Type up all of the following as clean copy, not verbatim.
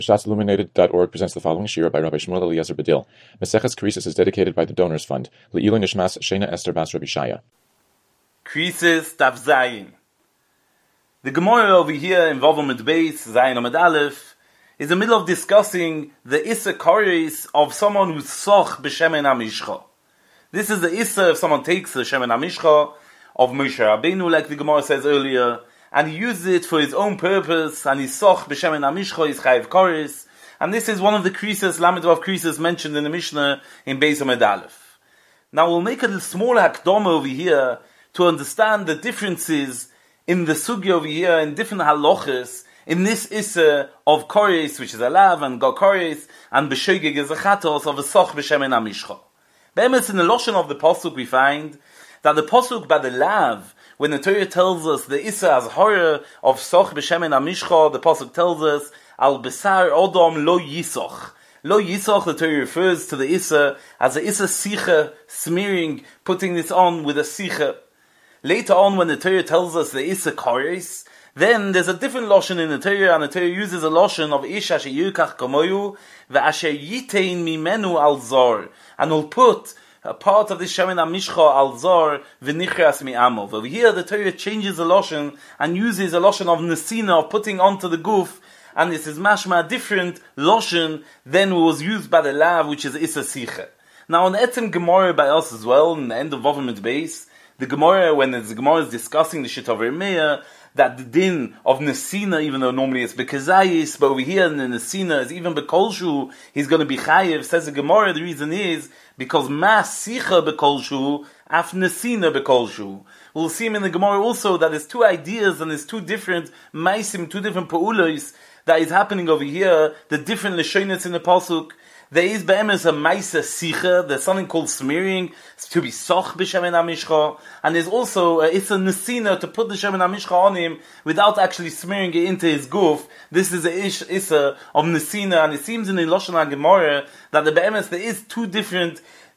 ShatzIlluminated.org presents the following shira by Rabbi Shmuel Eliezer Badil. Maseches Krisis is dedicated by the Donors Fund. Le'ilu Nishmas Shena Esther Bas Rabbi Shaya. Krisis Daf Zayin. The Gemara over here in Vavamid Beis, Zayin Amid Aleph, is in the middle of discussing the Issa Koris of someone who's Soch B'Shemen HaMishcha. This is the Issa if someone takes the Shemen HaMishcha of Moshe Rabbeinu, like the Gemara says earlier, and he uses it for his own purpose, and he's Soch B'Shemen HaMishcha, he's Chayiv Koris, and this is one of the Krisis, Lamed Vav Krisis mentioned in the Mishnah in Beis Amid Aleph. Now we'll make a small hakdama over here to understand the differences in the sugi over here, in different halachas, in this issa of koris, which is a lav, and go koris, and b'shogeg is a chatos of a soch b'shemen hamishcha. Be'emes, in the lashon of the pasuk, we find that the pasuk by the lav, when the Torah tells us the issa as horror of soch b'shemen hamishcha, the pasuk tells us al besar odom lo yisoch. Lo yisoch, the Torah refers to the issa as a issa sicha, smearing, putting this on with a sicha. Later on, when the Torah tells us the Issa Koris, then there's a different loshon in the Torah, and the Torah uses a loshon of Ish asher yirkach kamoyu ve'asher yitein mimenu al zor, and will put a part of this Shemen HaMishcha al zor v'nichras mi'amov. Over here, the Torah changes the loshon and uses a loshon of nesina, of putting onto the guf, and this is mashma different loshon than was used by the lav, which is Issa Sicha. Now, on the Etzem Gemara by us as well, in the end of Vavamid Beis, the Gemara, when the Gemara is discussing the shit of Remeah, that the din of Nesina, even though normally it's Bekazayis, but over here in the Nesina is even Bekolshu, he's going to be Chayiv. Says the Gemara, the reason is because Ma Sicha Bekolshu, Af Nesina Bekolshu. We'll see him in the Gemara also that there's two ideas and there's two different Maisim, two different Pa'ulos that is happening over here, the different Leshonis in the Pasuk. There is be'emes a maisa sicha, there's something called smearing, to be soch b'shemen hamishcha, and there's also it's a nesina to put the shemen hamishcha on him without actually smearing it into his guf. This is a issa of nesina, and it seems in the Lashon HaGemara that the be'emes there is two different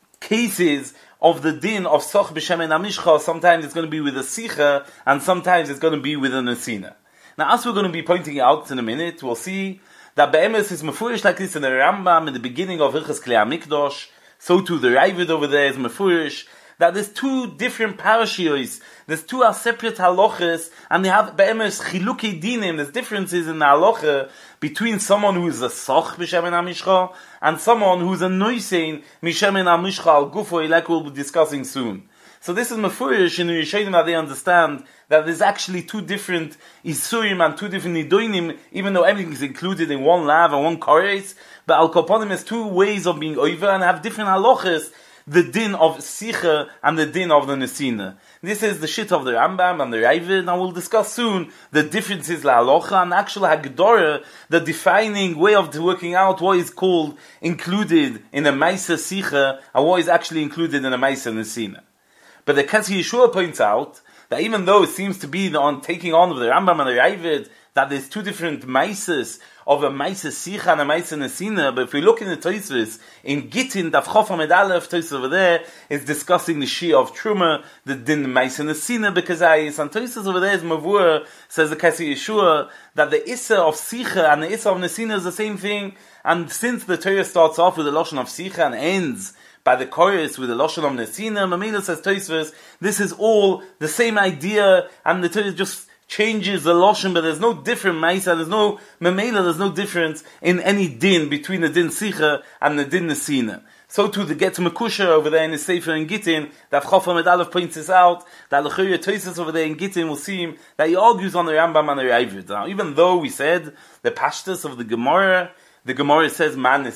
cases of the din of soch b'shemen hamishcha. Sometimes it's going to be with a sicha, and sometimes it's going to be with a nesina. Now, as we're going to be pointing out in a minute, we'll see that be'emes is mefurish like this in the Rambam in the beginning of Hilchos Klei HaMikdash. So too the Ravid over there is mefurish that there's two different parashiyos. There's two separate halachas, and they have be'emes chiluki dinim. There's differences in the halacha between someone who is a soch b'shemen hamishcha and someone who's a noisein mishemen hamishcha al gufo, like we'll be discussing soon. So this is mefurish in the Rishonim that they understand that there's actually two different isurim and two different nidoinim, even though everything is included in one lav and one koretz, but al koponim has two ways of being over and have different halachas, the din of sicha and the din of the nesina. This is the shit of the Rambam and the Ravid, and we'll discuss soon the differences la halacha and actual hagdora, the defining way of working out what is called included in a maisa sicha and what is actually included in a maisa nesina. But the Ketzi Yeshua points out that even though it seems to be the taking on of the Rambam and the Ravid, that there's two different maises of a maisa sicha and a maisa nesina, but if we look in the Tosfos, in Gittin, Daf Chof Amid Aleph, Tosfos over there is discussing the Shia of Truma, the din maisa nesina, because and Tosfos over there is Mavur, says the Ketzi Yeshua, that the Issa of sicha and the Issa of nesina is the same thing, and since the Torah starts off with the Lashon of sicha and ends by the chorus with the Lashon of Nesina, Mamela says Tosfos, this is all the same idea, and the Torah just changes the Lashon, but there's no different Maisa, there's no Mamela, there's no difference in any din between the din Sicha and the din Nesina. So too the Getz Mekusha over there in the Sefer in Gittin, that Chof Amid Aleph points this out, that L'chayya Tosfos over there in Gittin will see him, that he argues on the Rambam and the Ravid. Now, even though we said the Pashtus of the Gemara says man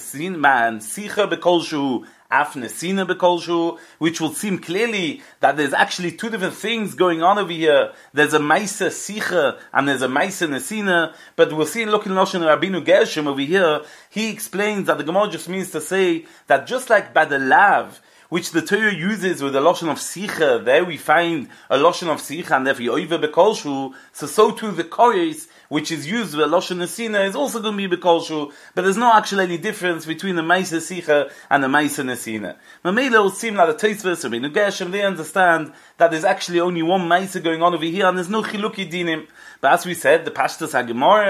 sicha bekolshu af nesina bekolshu, which will seem clearly that there's actually two different things going on over here. There's a maisa sicha and there's a maisa nesina. But we'll see, looking at Lashon Rabbeinu Gershom over here, he explains that the Gemara just means to say that just like by the lav, which the Torah uses with the Lashon of Sicha, there we find a Lashon of Sicha, and therefore Yoiva Bekolshu, so too the Koris, which is used with Lashon Nesina, is also going to be Bekolshu, but there's no actually any difference between the Maisa Sicha and the Maisa Nesina. Mamela will seem like the Tosfos, Rabbeinu Gershom, they understand that there's actually only one Maisa going on over here, and there's no Chiluki Dinim. But as we said, the Pashtus HaGemara,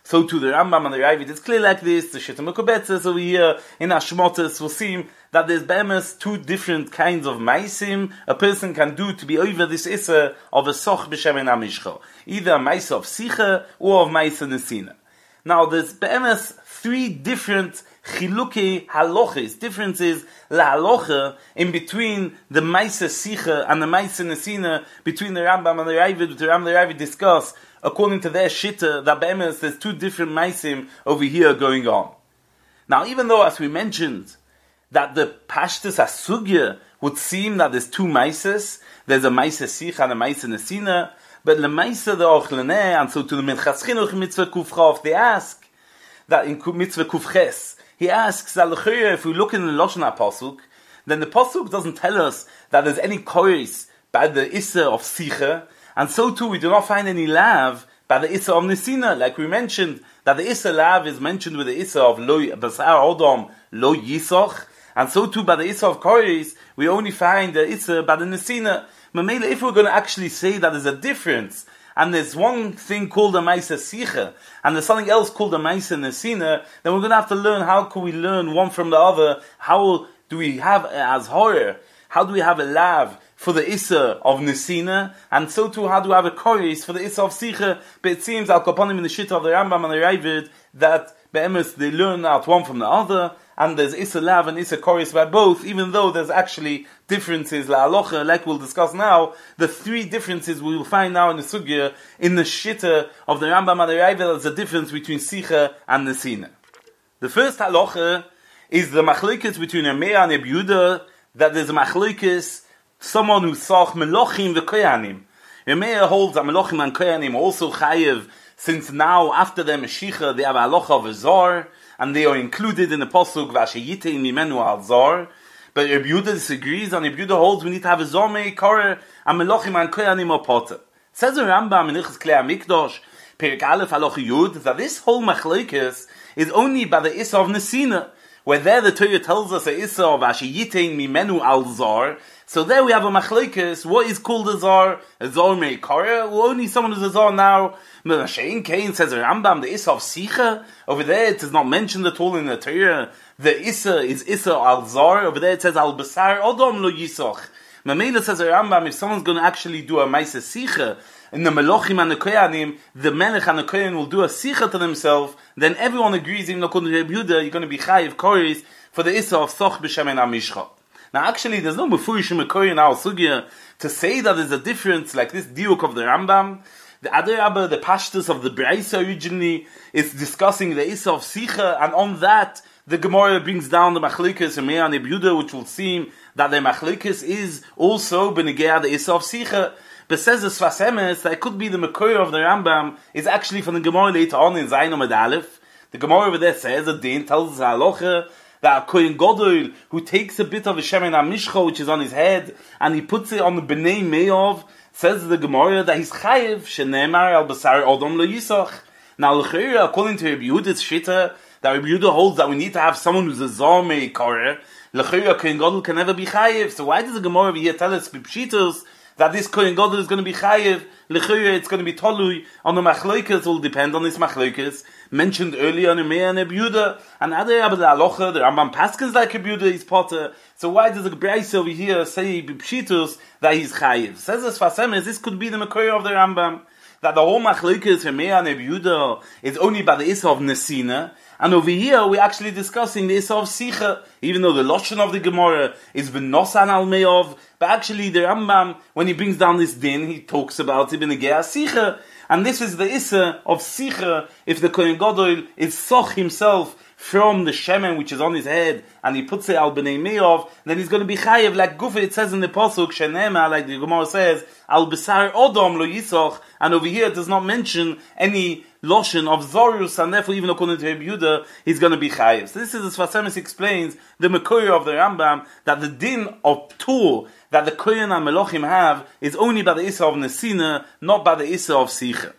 So to the Rambam and the Ravid, it's clear like this. The Shita Mekubetzes over here in Hashmotes will seem that there's be'emes two different kinds of maisim a person can do to be over this issa of a soch b'shemen amishcha, either a maisa of sicha or of maisa nesina. Now there's be'emes three different chiluke haloches, differences la halocha in between the maisa sicha and the maisa nesina, between the Rambam and the Ravid. The Rambam and the Ravid discuss according to their shitta that be'emes there's two different maisim over here going on. Now even though, as we mentioned, that the Pashtus Asugya would seem that there's two Maises, there's a Maise Sich and a Maise Nesina, but the Maise the Ochlene, and so to the Minchas Chinuch Mitzvah Kufchav, they ask that in Mitzvah Kufches, he asks that if we look in the Lashon HaPasuk, then the Pasuk doesn't tell us that there's any koris by the Issa of Sicha, and so too we do not find any lav by the Issa of Nesina, like we mentioned, that the Issa lav is mentioned with the Issa of Lo Basar Odom Lo Yisoch, and so too by the Issa of Koris, we only find the Issa by the Nesina. Mamela, if we're going to actually say that there's a difference, and there's one thing called a Maisa Sicha, and there's something else called a Maisa Nesina, then we're going to have to learn how can we learn one from the other. How do we have as horror? How do we have a lav for the Issa of Nesina, and so too how do we have a Koris for the Issa of Sicha? But it seems Al Kapanim in the Shita of the Rambam and the Ravid that be'emes they learn out one from the other, and there's Issa Lav and Issa Koris by both, even though there's actually differences, La Alocha, like we'll discuss now. The three differences we will find now in the Sugya, in the Shitta of the Rambam and the Ravid, there's a difference between Sicha and Nesina. The first Halacha is the Machlekes between Ermea and Ebuda, that there's a Machlekes, someone who saw Melochim v'Koyanim. Ermea holds that Melochim and Koyanim also Chayev, since now, after their Mashiach, they have a halacha of a zar, and they are included in the pasuk v'ashayitein mimenu al zar. But Rabbi Yehuda disagrees, and Rabbi Yehuda holds we need to have a zar meikar and melochim and koyanim apota. Says the Rambam in Ilchos Klei HaMikdash, Perek Aleph halacha Yud, that this whole machlekes is only by the Issa of Nesina, where there the Torah tells us a Issa of ashayitein mimenu al zar. So there we have a machlekes. What is called a zar? A zar meikar, or only someone who's a zar now. Shein Kain says the Rambam, the Issa of Sicha, over there it is not mentioned at all in the Torah. The Issa is Issa al Zar, over there it says al Basar Odom Lo Yisoch. Mamela says the Rambam, if someone's going to actually do a Maisa Sicha, in the Melochim and the Koyanim, the Melech and the Koyan will do a Sicha to themselves, then everyone agrees, even according to Rabbi Yehuda, you're going to be Chayiv Koris for the Issa of Soch B'Shemen HaMishcha. Now actually there's no Mefurish Mekoy in our Sugya to say that there's a difference like this diuk of the Rambam. The Adar Abba, the Pashtus of the Braisa originally, is discussing the Issa of Sicha, and on that, the Gemara brings down the Machlekes Ermea and Ebuda, which will seem that the Machlekes is also Benegea the Issa of Sicha. But says the Sfas Emes, that it could be the Mekoyer of the Rambam, is actually from the Gemara later on in Zayin Amud Aleph. The Gemara over there says, the Din tells us Halacha, that a Kohen Gadol, who takes a bit of a Shemen HaMishcha, which is on his head, and he puts it on the Bnei Me'ov, says the Gemara that he's chayiv shenemar al basar odom lo yisoch. Now, according to Rabbi Yehuda's shita, that Rabbi Yehuda holds that we need to have someone who's a zar meikar. L'chayra Kohen Gadol can never be chayiv. So why does the Gemara over here tell us b'pshitos that this Kohen Gadol is going to be chayiv? L'chayra it's going to be tolui on the machlokes. Will depend on this machlokes mentioned earlier on Ermea and Rabbi Yehuda, and other Abba the Alocha, the Rambam Paskins like Rabbi Yehuda is potter. So why does the Braisa over here say b'pshitos that he's chayiv? Says the Sfas Emes, this could be the Mekoyer of the Rambam, that the whole machlokes Ermea and Rabbi Yehuda is only by the Issa of Nesina, and over here we're actually discussing the Issa of Sicha, even though the Lashon of the Gemara is B'nosan al Me'ov, but actually the Rambam, when he brings down this din, he talks about it in the Gea Sicha, and this is the Issa of Sicha, if the Kohen Gadol is Soch himself from the Shemen which is on his head, and he puts it al B'nei Me'ov, then he's going to be Chayev, like Gufa it says in the Pasuk, Shenema, like the Gemara says, al Basar Odom Lo Yisoch, and over here it does not mention any Loshen of Zorus, and therefore even according to Rabbi Yehuda, he's going to be Chayev. So this is, as Sfas Emes explains, the Mekoyer of the Rambam, that the din of Tur, that the Kohen and Melochim have, is only by the Issa of Nesina, not by the Issa of Sicha.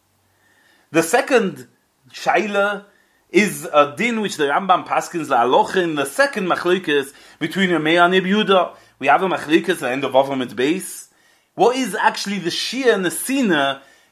The second Shaila is a din which the Rambam paskins la alocha in the second machlekes between Ermea and Rabbi Yehuda. We have a machlekes at the end of Avram at base. What is actually the Shia Nesina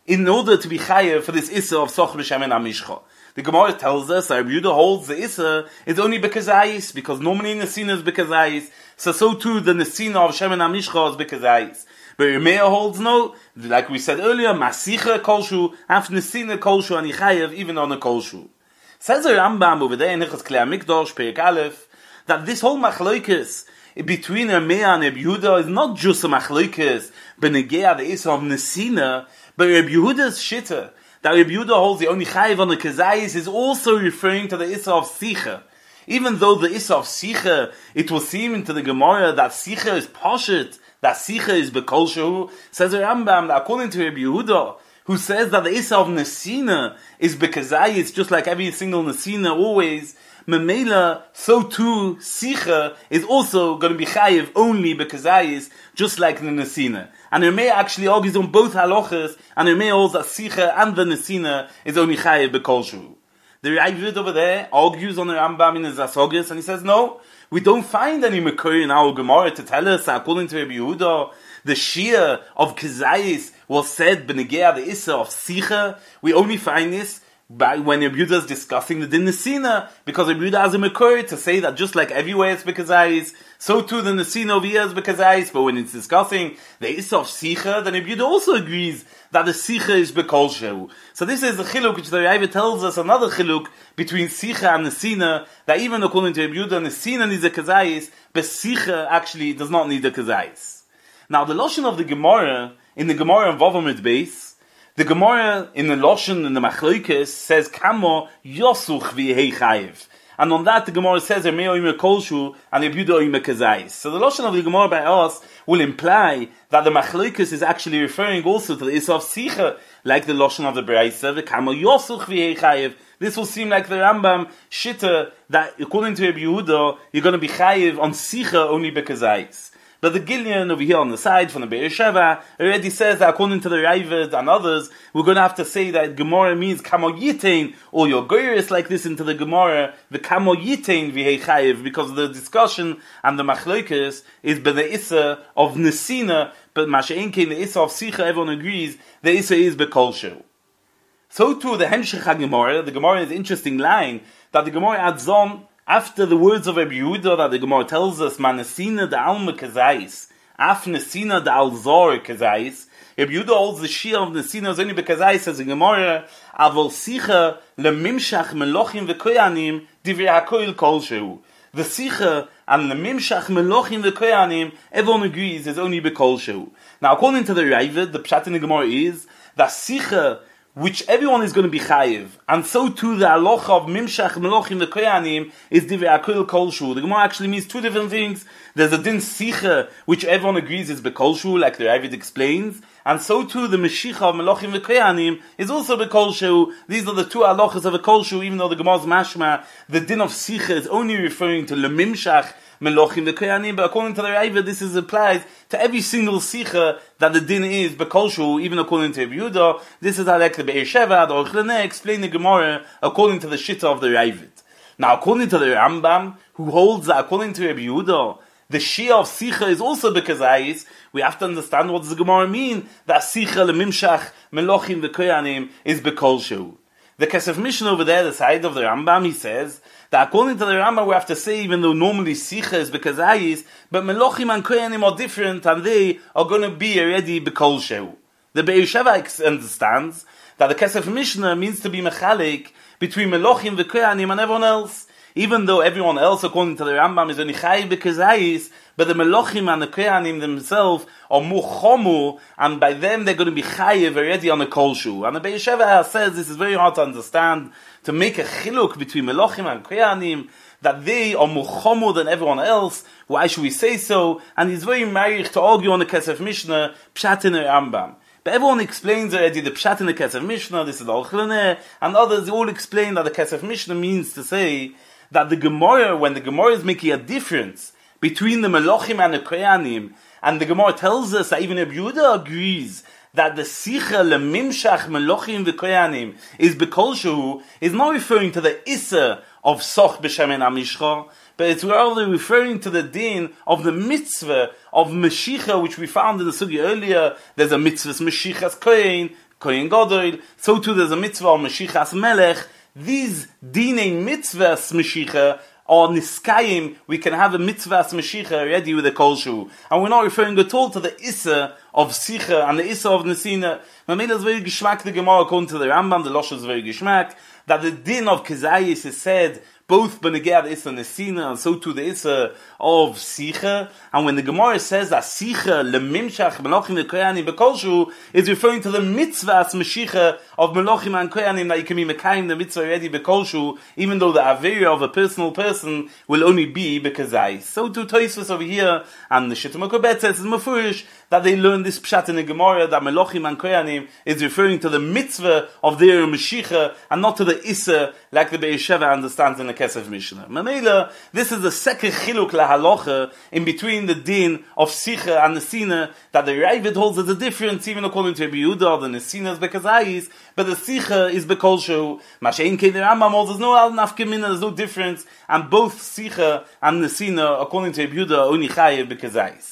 in order to be chayev for this issa of soch b'shemen amishcha. The Gemara tells us that Rabbi Yehuda holds the issa is only bekazayis, because normally nesina is bekazayis, so too the nesina of shemen amishcha is bekazayis. But Remeah holds no, like we said earlier, masicha kolshu, af nesina kolshu ani chayev even on a kolshu. Says the Rambam over there in Hilchos Klei HaMikdash, Perek Aleph, that this whole machlokes between Remeah and Rabbi Yehuda is not just a machlokes benegea the issa of nesina, but Rabbi Yehuda's shitta, that Rabbi Yehuda holds the only chayiv on the kazayis, is also referring to the issa of sicha. Even though the issa of sicha, it will seem to the Gemara that sicha is poshet, that sicha is bekol shehu, says the Rambam that according to Rabbi Yehuda, who says that the issa of nesina is bekazayis, just like every single nesina always, memela, so too sicha is also going to be chayiv only bekazayis, just like the nesina. And Remeah actually argues on both halachas, and Remeah holds that sicha and the nesina is only chayiv bekol shehu. The Ravid over there argues on the Rambam in his Asogis, and he says, no, we don't find any Makor in our Gemara to tell us that according to Rabbi Yehuda, the Shia of Kazayis was said Benegea the Issa of Sicha. We only find this by when Rabbi Yehuda is discussing the Din Nesina, because Rabbi Yehuda has a Makor to say that just like everywhere it's Bekazayis, so too the Nesina over here is Bekazayis, but when it's discussing the Issa of Sicha, then Rabbi Yehuda also agrees that the Sicha is Bekol Shehu. So this is the Chiluk which the Raiva tells us, another Chiluk between Sicha and Nesina, that even according to Rabbi Yehuda, Nesina needs a Kazayis, but Sicha actually does not need a Kazayis. Now the Lashon of the Gemara, in the Gemara of Vavamid Beis, the Gemara in the Lashon, in the Machlokes, says, Kamo Yosuch v'yehei chayiv. And on that the Gemara says, Remeah oimer kolshu, and Rabbi Yehuda oimer kazayis. So the Lashon of the Gemara by us will imply that the Machlokes is actually referring also to the Issa of Sicha, like the Lashon of the Braisa, the Kamo Yosuch v'yehei chayiv. This will seem like the Rambam Shitta, that according to Rabbi Yehuda, you're going to be chayiv on Sicha only bekazayis. But the Gillian over here on the side from the Be'er Sheva already says that according to the Raivad and others, we're going to have to say that Gemara means Kamo Yitain, or your Goyris like this into the Gemara, the Kamo Yitain v'hei chayiv, because the discussion and the Machlokes is by the Issa of Nesina, but Masha'enkein, the Issa of Sicha, everyone agrees, the Issa is Bekol Shehu. So too the Hemshech HaGemara, the Gemara is an interesting line, that the Gemara adds on, after the words of Rabbi Yehuda that the Gemara tells us, Manesina da alma kazayis, af nesina da alzor kazayis, Rabbi Yehuda holds the Shia of Nesina is only bekazayis, says the Gemara, avol sicha lemimshach melochim v'koyanim divrei hakoil kol shehu. The sicha and the mimshach melochim v'koyanim, everyone agrees, is only bekol shehu. Now according to the Raivad, the pshat in the Gemara is, that sicha, which everyone is going to be chayiv, and so too the halacha of mimshach melochim v'koyanim is divrei hakol kol shu. The Gemara actually means two different things. There's a din sicha, which everyone agrees is bekol shu, like the Ravid explains, and so too the meshicha of melochim v'koyanim is also bekol shu. These are the two halachas of a kol shu, even though the Gemara's mashma, the din of sicha is only referring to lemimshach melochim v'koyanim, but according to the Raiva, this is applies to every single sicha that the din is bekol shu, even according to Rabbi Yehuda. This is how like the Be'er Sheva, the Aruch LaNer, explain the Gemara according to the Shitta of the Raiva. Now according to the Rambam, who holds that according to Rabbi Yehuda, the Shia of sicha is also bekazayis, we have to understand what does the Gemara mean, that sicha lemimshach melochim v'koyanim is bekol shu. The Kesef Mishnah over there, the side of the Rambam, he says that according to the Rambam, we have to say, even though normally Sicha is Bekazayis, but Melochim and Koyanim are different, and they are going to be already Bekol Shehu. The Be'er Sheva understands that the Kesef Mishnah means to be Mechalik between Melochim, Koyanim, and everyone else. Even though everyone else, according to the Rambam, is only Chayiv Bekazayis, but the Melochim and the Koyanim themselves are more chomu, and by them they're going to be Chayiv already on the Kol Shu. And the Be'er Sheva says this is very hard to understand, to make a chiluk between Melochim and Koyanim, that they are more chomu than everyone else. Why should we say so? And he's very marich to argue on the Kesef Mishnah, Pshat in the Rambam. But everyone explains already the Pshat in the Kesef Mishnah, this is the Aruch LaNer, and others all explain that the Kesef Mishnah means to say that the Gemara, when the Gemara is making a difference between the Melochim and the Koyanim, and the Gemara tells us that even Rabbi Yehuda agrees that the Sicha lemimshach melochim v'koyanim is bekol shehu, is not referring to the Issa of Soch b'shemen amishcha, but it's rather referring to the din of the mitzvah of Meshicha, which we found in the sugi earlier. There's a mitzvah Meshichas Kohen, Kohen Gadol. So too there's a mitzvah of Mashiachas Melech. These dinei mitzvahs Mashiach or niskayim, we can have a mitzvahs Mashiach ready with a kolshu. And we're not referring at all to the Issa of Sicha and the Issa of Nesina. Mamela is very geschmack, the Gemara according to the Rambam, the Losh is very geschmack, that the din of Kezayis is said both benegea the Issa Nesina and so too the Issa of Sicha. And when the Gemara says that Sicha lemimshach melachim v'koyanim bekolshu is referring to the mitzvahs Mashiach of melachim and koyanim, that you can be mekayim the mitzvah ready bekolshu, even though the avera of a personal person will only be bekezayis. So too Tosfos over here and the Shittim HaKobet says is mafurish that they learn this pshat in the Gemara that melachim and koyanim is referring to the mitzvah of their Mashiach and not to the Issa like the Be'er Sheva understands in the Kesef Mishnah. Mamela, this is the second chiluk lahalocha in between the din of Sicha and Nesina, that the Ravid holds as a difference, even according to Rabbi Yehuda, the Nesina is bekezayis, but the Sicha is bekolshu. Mashein Kei the Rambam holds there's no al nafkemina, there's no difference, and both Sicha and Nesina, according to Rabbi Yehuda, only chayev bekezayis.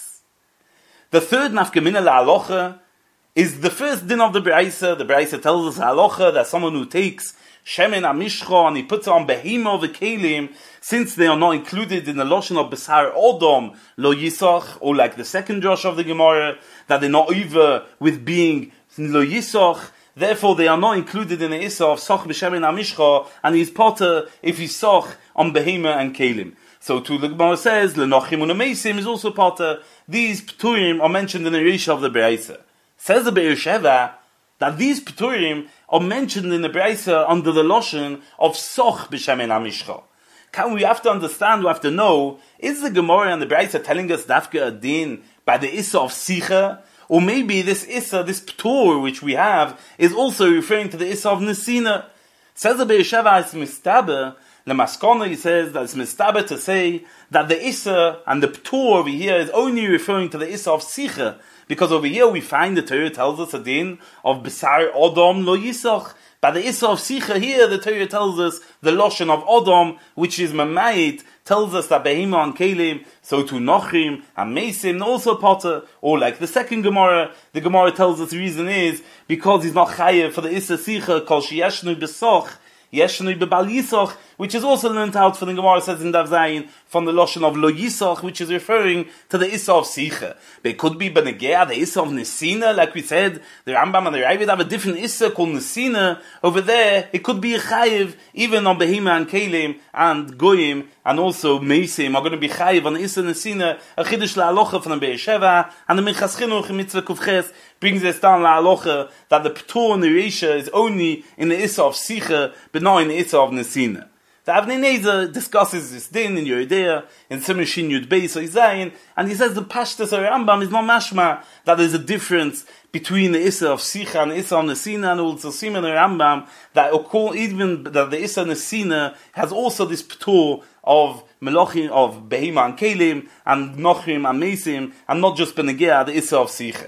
The third nafkemina lahalocha is the first din of the Braisa. The Braisa tells us halacha that someone who takes shemen amishcha and he puts it on behema v'kelim, since they are not included in the lotion of besar odom lo yisach, or like the second Josh of the Gemara, that they're not over with being lo yisach, therefore they are not included in the issa of soch b'shemen amishcha, and he's potter if he's soch on behema and kelim. So too the Gemara says lenochim u'nemeisim is also potter. These pturim are mentioned in the Risha of the Braisa. Says the Be'er Sheva that these pturim are mentioned in the Braisa under the lotion of soch b'shemen amishcha. We have to understand, we have to know, is the Gemara and the Braisa telling us dafka a din by the Issa of Sicha? Or maybe this Issa, this ptur which we have, is also referring to the Issa of Nesina? Says the Be'er Sheva, it's mistaber, Lemaskona, he says that it's mistaber to say that the Issa and the ptur over here is only referring to the Issa of Sicha, because over here we find the Torah tells us a din of Besar Odom Lo Yisach. By the Issa of Sicha here, the Torah tells us the Loshen of Odom, which is Mamayit, tells us that Behema and Kelim, so to Nochrim and Mesim, also Potter, or like the second Gemara, the Gemara tells us the reason is because he's not Chayev for the Issa Sicha, Kol Sheyeshnu Besoch, Yeshnui bebal Yisach, which is also learned out for the Gemara says in Dav Zayin from the Loshen of Lo Yisach, which is referring to the Issa of Sicha. But it could be Benegea, the Issa of Nesina, like we said, the Rambam and the Ravid have a different Issa called Nesina. Over there, it could be a Chayiv, even on Behema and Kelim and Goyim, and also Meisim are going to be Chayiv on the Issa Nesina, a Chiddush LaHalocha from the Be'er Sheva, and the Minchas Chinuch in Mitzvah Kufches brings us down LaHalocha that the Ptur and the Reisha is only in the Issa of Sicha, but not in the Issa of Nesina. The Avnei Nezer discusses this din in Yeridea, in Simon Yud Beis Zayin, and he says the Pashtus of Rambam is not mashma, that there's a difference between the Issa of Sicha and the Issa of Nesina, and also Simon Rambam, that even that the Issa of Nesina has also this Ptur of Melochim, of Behema and Kelim, and Nochrim and Mesim, and not just Benegea, the Issa of Sicha.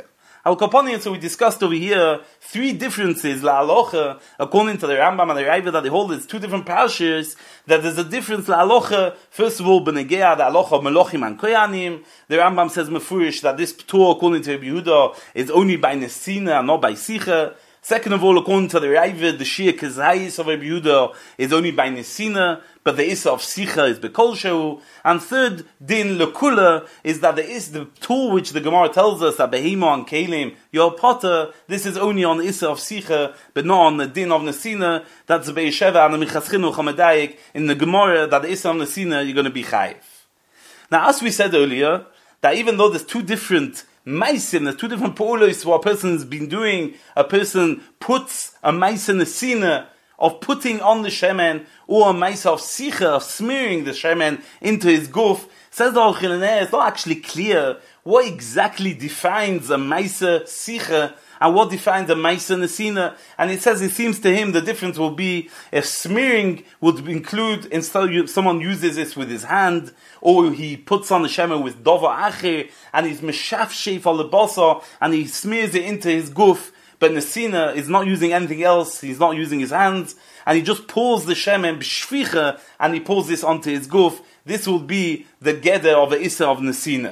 So we discussed over here three differences la'alocha according to the Rambam and the Raiva that they hold it's two different parashas, that there's a difference la'alocha. First of all, benegea the alocha of melochim and koyanim. The Rambam says mefurish that this ptur according to Rabbi Yehuda is only by nesina and not by sicha. Second of all, according to the Raiva, the Shia Kezayis of Rabbi Yehuda is only by Nesina, but the Issa of Sicha is Bekol Shehu. And third, Din Lekula, is that the tool which the Gemara tells us that Behema and Kelim, your potter, this is only on the Issa of Sicha, but not on the Din of Nesina. That's the Be'er Sheva and the Minchas Chinuch HaMedayik in the Gemara that the Issa of Nesina you're going to be Chayiv. Now, as we said earlier, that even though there's two different Maisim, there's two different polos what a person's been doing. A person puts a Maisa Nesina of putting on the Shemen, or a Maisa of Sicha, of smearing the Shemen into his guf. Says the Al-Chilaneh, it's not actually clear what exactly defines a Maisa Sicha and what defines a Maisa Nesina. And it says it seems to him the difference will be if smearing would include, instead someone uses this with his hand, or he puts on the shemen with dova acher, and he's meshaf sheif al lebasa, and he smears it into his guf. But Nesina is not using anything else, he's not using his hands, and he just pours the shemen b'shvicha, and he pours this onto his guf. This will be the geder of the Issa of Nesina.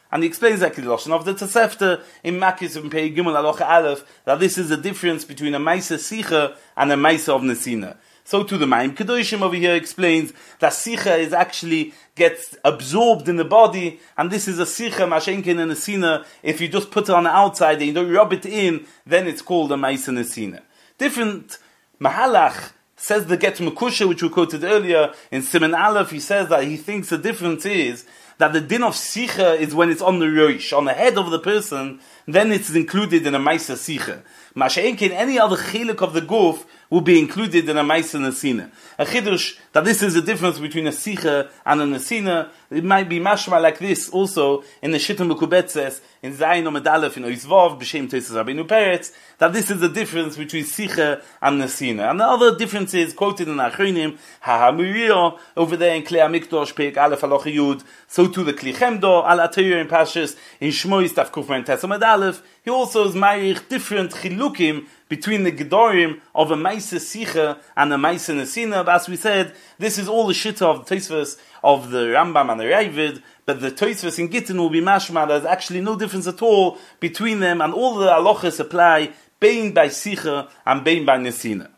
And he explains that Lashon of the Tosefta in Makis and Pei Gimel Alocha Aleph, that this is the difference between a Maisa Sicha and a Maisa of Nesina. So to the Maim Kedoshim over here explains that Sicha is actually gets absorbed in the body, and this is a Sicha, Mashenkin and Nesina. If you just put it on the outside and you don't rub it in, then it's called a Maisa Nesina. Different Mahalach says the Get Mekusha, which we quoted earlier in Siman Aleph. He says that he thinks the difference is that the din of Sicha is when it's on the Rosh, on the head of the person, then it's included in a Maisa Sicha. Masha'enkin, any other chilik of the guf will be included in a Maisa Nesina. A chidush, that this is the difference between a Sicha and a Nesina. It might be mashma like this also in the Shittim Mekubetzes, in Zayin Omed Aleph, in Oizvov, B'Shem Tesis Rabbeinu Peretz, that this is the difference between Sicha and Nesina. And the other difference is quoted in Achronim, HaHamurio, over there in Klei HaMikdosh, Peik Aleph Alocha Yud, so to the Kli Chemdo, Al Atayur in Pashas, in Shmois Taf Kufman Tes Omed Aleph. He also is marich different chilukim between the Gedorim of a Maisa Sicha and a Maisa Nesina. But as we said, this is all the shitta of the Tosfos of the Rambam and the Ravid, but the Tosfos in Gittin will be mashma. There's actually no difference at all between them, and all the halachas apply bein by Sicha and bein by Nesina.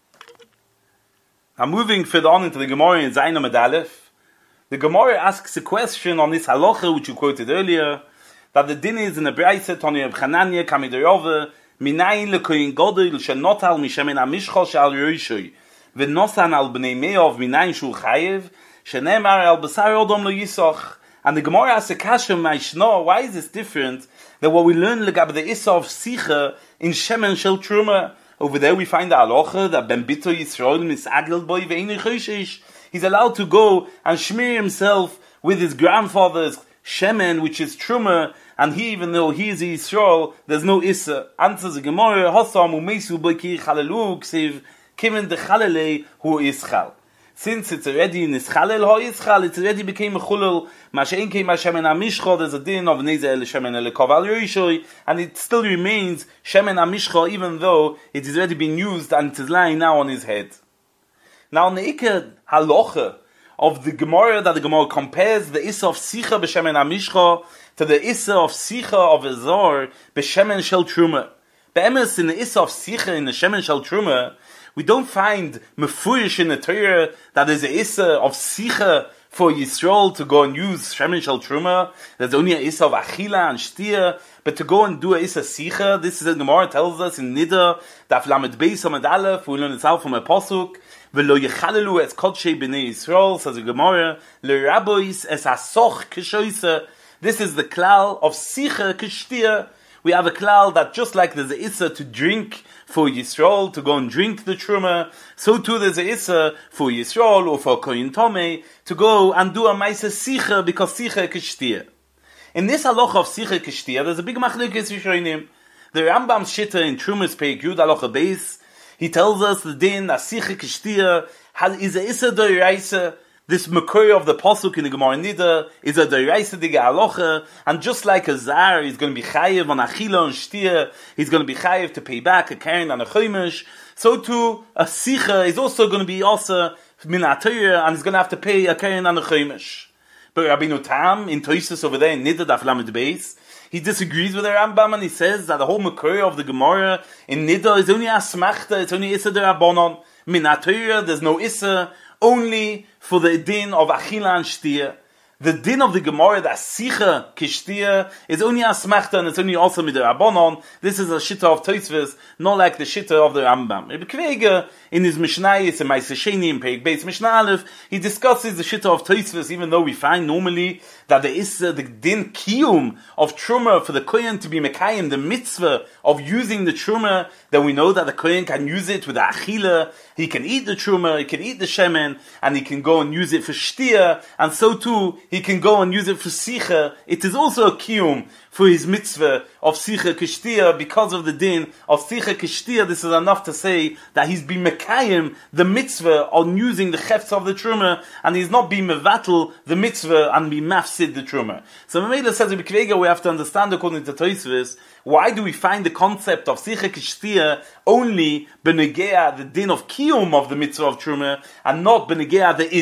Now moving further on into the Gemara in Zayin Omed Aleph, the Gemara asks a question on this halacha which you quoted earlier, that the din is in the Braisa Tony of Chananya Kamidorove minayin lekoyin godel shenotal mishemen amishchol shal yoishoy v'nosan al bnei meov minayin shul chayev shenemar al basar odom lo yisoch. And the Gemara asks a kasha ma'ishno, why is this different than what we learn legab the issa of sicha in shemen shel truma? Over there we find the halacha that ben bito Yisrael misagel boy ve'inu choshish. He's allowed to go and smear himself with his grandfather's shemen, which is truma, and he, even though he is a Yisrael, there's no Issa. Answers the Gemara, Hossam u'meisu boiki chalalu ksiv kiven de chalalei hu ischal. Since it's already in ischalel ho ischal, it's already became a chulul. Masha'enke mashemen amishcho, there's a din of neze el shemen el koval yoishoy, and it still remains shemen amishcho, even though it is already been used and it is lying now on his head. Now, in the Iker halacha of the Gemara, that the Gemara compares the Issa of Sicha b'Shemen HaMishcha to the Issa of Sicha of Azor b'Shemen Shel Truma. Be'emes, in the Issa of Sicha in the Shemen Shel Truma, we don't find mefurish in the Torah that there's a Issa of Sicha for Yisrael to go and use Shemen Shel Truma. There's only a Issa of Achila and Shtia, but to go and do a Issa Sicha, this is the Gemara tells us in Nida, Daf Lamed Beis Amud Aleph, we learn this out from a pasuk. V'lo yechalelu es kodshei b'nei Yisrael, says the Gemara, l'rabois es hasoch kishoisa. This is the klal of sicha kishtia. We have a klal that just like there's a issa to drink for Yisrael, to go and drink the truma, so too there's a issa for Yisrael or for koyin tomei to go and do a maisa sicha because sicha kishtia. In this halacha of sicha kishtia, there's a big machlokes rishonim. The Rambam's shitta in Trumas Peik Yud halacha beis, he tells us the din asicha kishtia is a issa doiraisa. This makor of the pasuk in the Gemara Nida is a doiraisa diga halacha, and just like a zar, he's going to be chayiv on achila and shtia, he's going to be chayiv to pay back a karen and a chomish. So too a sicha is also going to be also min atayir, and he's going to have to pay a karen and a chomish. But Rabbeinu Tam in Toisus over there in Nida Daf Lamed Beis, he disagrees with the Rambam and he says that the whole makor of the Gemara in Nida is only asmachta, it's only issa derabanan. Min HaTorah, there's no issa, only for the din of achila and shtia. The din of the Gemara, the sicha kishtia, is only asmachta and it's only also midirabanan. This is a shitta of Tosfos, not like the shitta of the Rambam. Rebbe Kveiga, in his Mishnayos and Ma'aseh Sheni in Perek Beis Mishnah Aleph, he discusses the shitta of Tosfos, even though we find normally that there is the din kiyum of truma for the kohen to be mekayim, the mitzvah of using the truma, then we know that the kohen can use it with the achila, he can eat the truma, he can eat the shemen, and he can go and use it for shtia, and so too, he can go and use it for sicha. It is also a kiyum for his mitzvah of sicha kishtia, because of the din of sicha kishtia. This is enough to say that he's been mekayim the mitzvah on using the chefts of the truma, and he's not being mevatel the mitzvah and be mafsid the truma. So Mamela says in Bekvega, we have to understand according to Tosfos, why do we find the concept of sicha kishtia only benegea the din of kiyum of the mitzvah of truma, and not benegea the issa?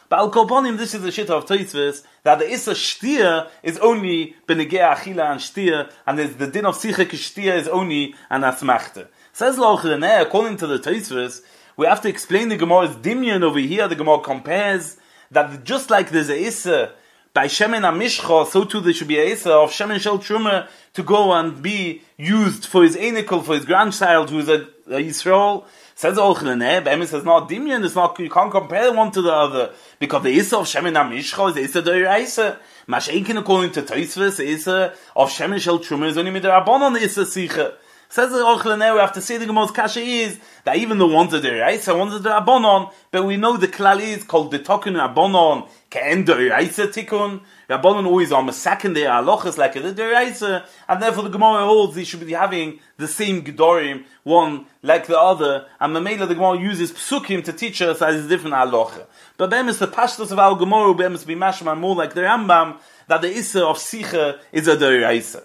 But Al Kolponim, this is the shit of Tosfos, that the Issa Shtir is only Benegea Achila and Shtir, and the din of Sicha Kishtir is only an Asmachte. Says Loch Reneh, according to the Tosfos, we have to explain the Gemara's Dimyon over here. The Gemara compares that just like there's a Issa by Shemen HaMishcha, so too there should be a Issa of Shemen Shel Truma to go and be used for his Einikel, for his grandchild who is a Yisrael. Says Loch Reneh, Be'emes is not Dimyon, it's not, you can't compare one to the other, because the Issa of Shemen HaMishcha is the Issa D'Oraisa. Masha'inkin, according to Tosfos, the Issa of Shemen Shel Truma is only Midrabanan the Issa Sicha. Says the Aruch LaNer, we have to say the Gemara's kasha is that even the ones that are Raisa, ones that are Rabbanon, but we know the klal is called the Tokun Rabbanon, Ke'en Raisa Tikkun. Rabbanon always are masakin their halachas like the Raisa, and therefore the Gemara holds they should be having the same Gedorim, one like the other, and the Mamela the Gemara uses Psukim to teach us as a different halacha. But Be'emes the Pashtos of our Gemara, Be'emes be mashman more like the Rambam, that the Issa of Sicha is a Raisa.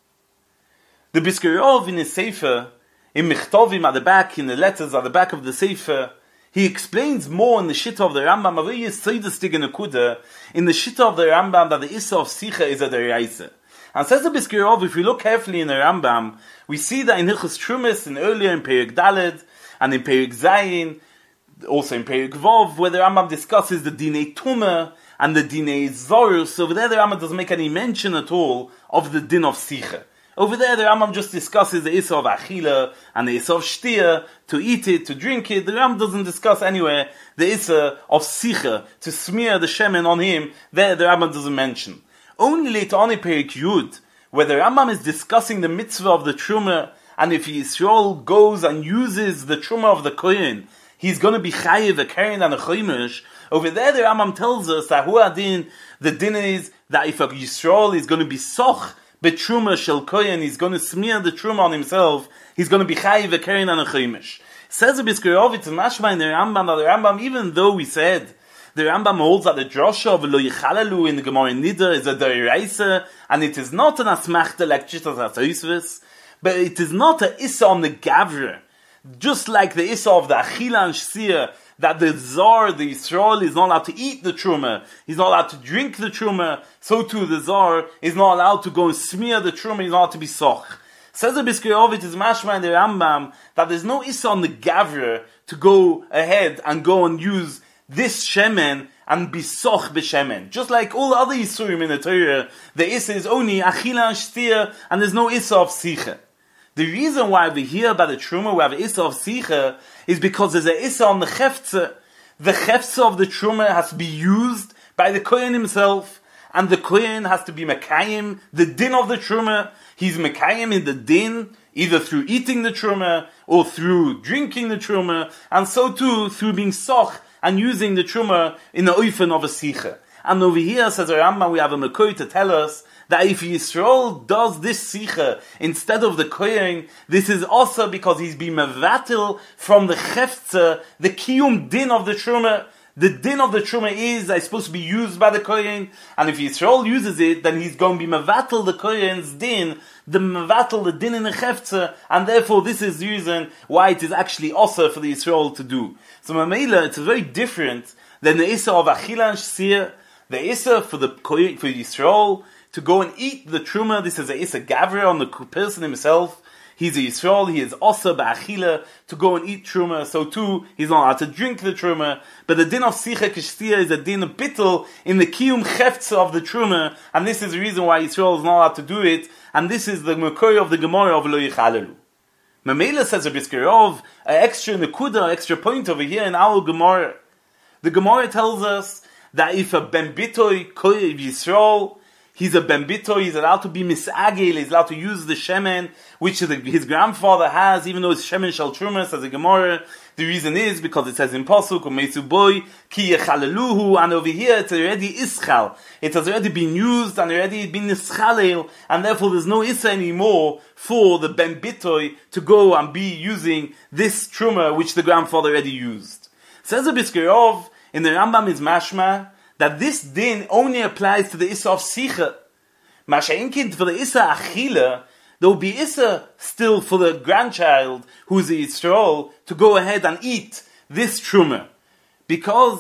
The Brisker Rov in his Sefer, in Michtovim at the back, in the letters at the back of the Sefer, he explains more in the Shitta of the Rambam, in the Shitta of the Rambam, that the Issa of Sicha is a Deraisa. And says the Brisker Rov, if we look carefully in the Rambam, we see that in Hilchos Trumas, and earlier in Perek Daled, and in Perek Zayin, also in Perek Vov, where the Rambam discusses the Dinei Tumah, and the Dinei Zorus, so over there the Rambam doesn't make any mention at all of the Din of Sicha. Over there, the Rambam just discusses the Issa of Achila and the Issa of Shtir, to eat it, to drink it. The Rambam doesn't discuss anywhere the Issa of Sicha, to smear the Shemen on him. There, the Rambam doesn't mention. Only later on in Perek Yud, where the Rambam is discussing the mitzvah of the Truma, and if Yisrael goes and uses the Truma of the Kohen, he's going to be Chayiv, a Keren, and a Chomish. Over there, the Rambam tells us that the din is that if a Yisrael is going to be Soch, but Truma Shel Kohen, he's going to smear the Truma on himself, he's going to be Chayiv, a Keren, and a Chomish. Says the Brisker Rov, it's mashma in the Rambam, that the Rambam, even though we said, the Rambam holds that the drosha of Lo Yichalalu in the Gemara Nidar is a Deraisa, and it is not an Asmachta like Chitas HaTosfos, but it is not an Issa on the Gavra. Just like the Issa of the Achila and Shir, that the Zar, the Yisrael, is not allowed to eat the Truma, he's not allowed to drink the Truma, so too the Zar is not allowed to go and smear the Truma, he's not allowed to be Soch. Says the Brisker Rov, it is mashma in the Rambam, that there's no Issa on the Gavra to go ahead and go and use this Shemen and be Soch b'Shemen. Just like all other Yisurim in the Torah, the Issa is only Achila and Shtir, and there's no Issa of Sicha. The reason why we hear about the Truma, we have Issa of Sicha, is because there's a Issa on the Chefze. The Chefze of the Truma has to be used by the Kohen himself, and the Kohen has to be Mekayim, the Din of the Truma. He's Mekayim in the Din, either through eating the Truma, or through drinking the Truma, and so too through being Soch, and using the Truma in the Oifen of a Sicha. And over here, says the Rambam, we have a Mekoi to tell us that if Yisrael does this Sicha instead of the Kohen, this is also because he's been mevatel from the Chefze, the Kiyum Din of the Truma. The Din of the Truma is supposed to be used by the Kohen, and if Yisrael uses it, then he's going to be mevatel the Kohen's Din, the mevatel the Din in the Chefze, and therefore this is the reason why it is actually also for the Yisrael to do. So Mamela, it's very different than the Issa of Achila and Shir, the Issa for the Kohen, for Yisrael, to go and eat the Truma. This is a Issa Gavra on the person himself. He's a Yisrael, he is also ba'achila, to go and eat Truma, so too, he's not allowed to drink the Truma, but the Din of Sicha Kishtia is a Din of Bittel in the Kiyum Chefze of the Truma, and this is the reason why Yisrael is not allowed to do it, and this is the Mekori of the Gemara of Lo Yichalalu. Mamela says a Brisker Rov, an extra Nekuda, extra point over here in our Gemara. The Gemara tells us that if a Ben Bitoi Koyev Yisrael, he's a Ben Bitoi, he's allowed to be misagel, he's allowed to use the Shemen, which his grandfather has, even though it's Shemen Shal Truma, says the Gemara. The reason is because it says in Pasuk, Umeitzu Boy, Ki Yechaleluhu, and over here it's already Ischal. It has already been used and already been Ischalel, and therefore there's no Issa anymore for the Ben Bitoi to go and be using this Truma, which the grandfather already used. Says the Brisker Rov, in the Rambam is mashma, that this din only applies to the Issa of Sicha. Masha'inkin, for the Issa Achila, there will be Issa still for the grandchild, who is a Yisrael, to go ahead and eat this Truma. Because,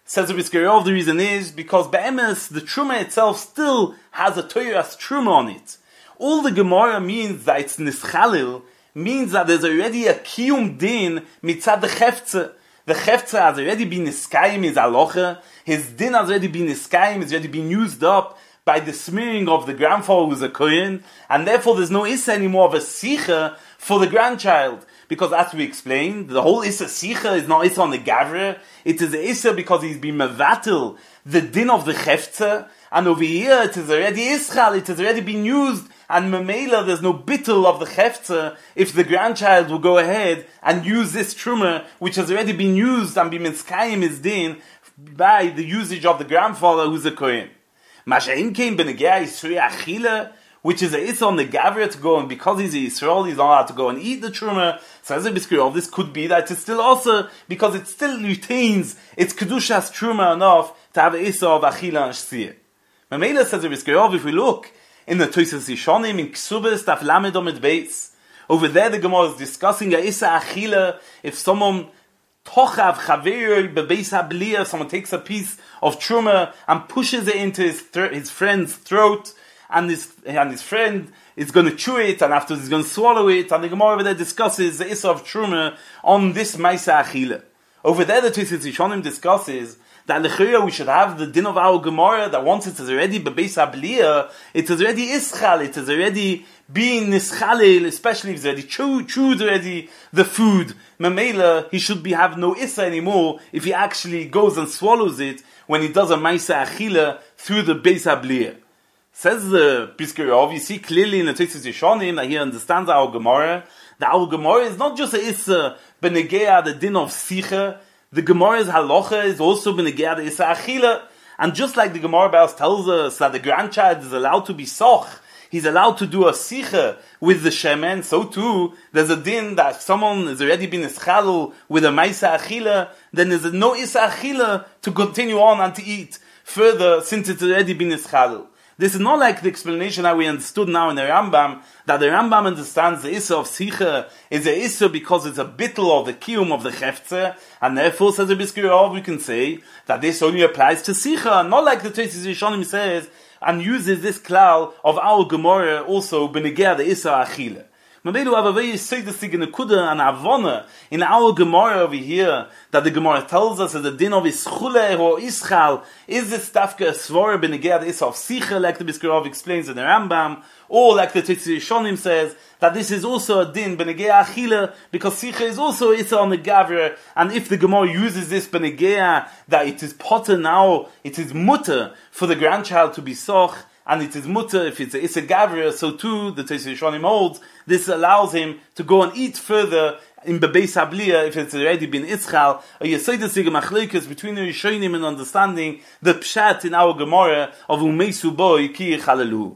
Says the Brisker Rov, the reason is because be'emes, the Truma itself still has a Torah's Truma on it. All the Gemara means that it's Nischalil, means that there's already a Kiyum Din mitzad the Cheftze. The Cheftze has already been Niskayim, his Aloche. His Din has already been Niskayim, has already been used up by the smearing of the grandfather who's a Kohen, and therefore there's no Issa anymore of a Sicha for the grandchild. Because as we explained, the whole Issa Sicha is not Issa on the Gavre, it is Issa because he's been Mevatel, the Din of the Cheftze, and over here it is already Ischal, it has already been used, and Memela there's no bittul of the Cheftze if the grandchild will go ahead and use this Truma, which has already been used and been Mitzkayim is Din by the usage of the grandfather who's a Kohen. Masha'in came Benegea Yisrei Achila, which is a Issa on the Gavre to go, and because he's a Yisrael, he's not allowed to go and eat the Truma. So as a Brisker, this could be that it's still also, because it still retains its Kedushas Truma enough to have a Issa of Achila and Shsiyah. Mamela says a Brisker, if we look in the Tosas Yishonim, in Ksubas, Taf Lamed Omed Beis, over there the Gemara is discussing a Issa Achila, if someone Tochav Chaver Bebeis HaBliya, someone takes a piece of Truma and pushes it into his friend's throat, and his friend is going to chew it, and afterwards he's going to swallow it, and the Gemara over there discusses the Issa of Truma on this Maisa Achila. Over there the Tosas Yishonim discusses that lechira we should have the din of our Gemara that once it is already bebeis habliya, it is already ischal, it is already being nischalil, especially if it's already chewed already the food. Memela, he should have no issa anymore if he actually goes and swallows it when he does a maisa achila through the beis habliya. Says the Brisker Rov, you see clearly in the Tosas Yishonim that he understands our Gemara, that our Gemara is not just a issa benegea the din of sicha. The Gemara's halacha is also benegea the issa achila, and just like the Gemara Baos tells us that the grandchild is allowed to be soch, he's allowed to do a sicha with the shemen, so too there's a din that if someone has already been ischalul with a maisa achila, then there's no issa achila to continue on and to eat further since it's already been ischalul. This is not like the explanation that we understood now in the Rambam, that the Rambam understands the Issa of Sicha is a Issa because it's a bittul of the Kiyum of the Cheftze, and therefore, says the Brisker Rov, we can say that this only applies to Sicha, not like the Tosas Yishonim says, and uses this klal of our Gemara also, benegea the Issa Achile. Maybe we have a very seidestig in the Kuda and Avona in our Gemara over here that the Gemara tells us that the din of Ischule or Ischal is this tafka svara benegea the Issa of Sicha, like the Brisker Rov explains in the Rambam, or like the Tosas Yishonim says that this is also a din benegea achila because Sicha is also Issa on the Gavre, and if the Gemara uses this benegea that it is potter now, it is mutter for the grandchild to be soch, and it is mutter if it's a Issa Gavre, so too the Tosas Yishonim holds this allows him to go and eat further in bebeis habliya if it's already been ischal. A yeseidesig machlekes between the Rishonim and understanding the pshat in our Gemara of umeisu boy ki yechalelu.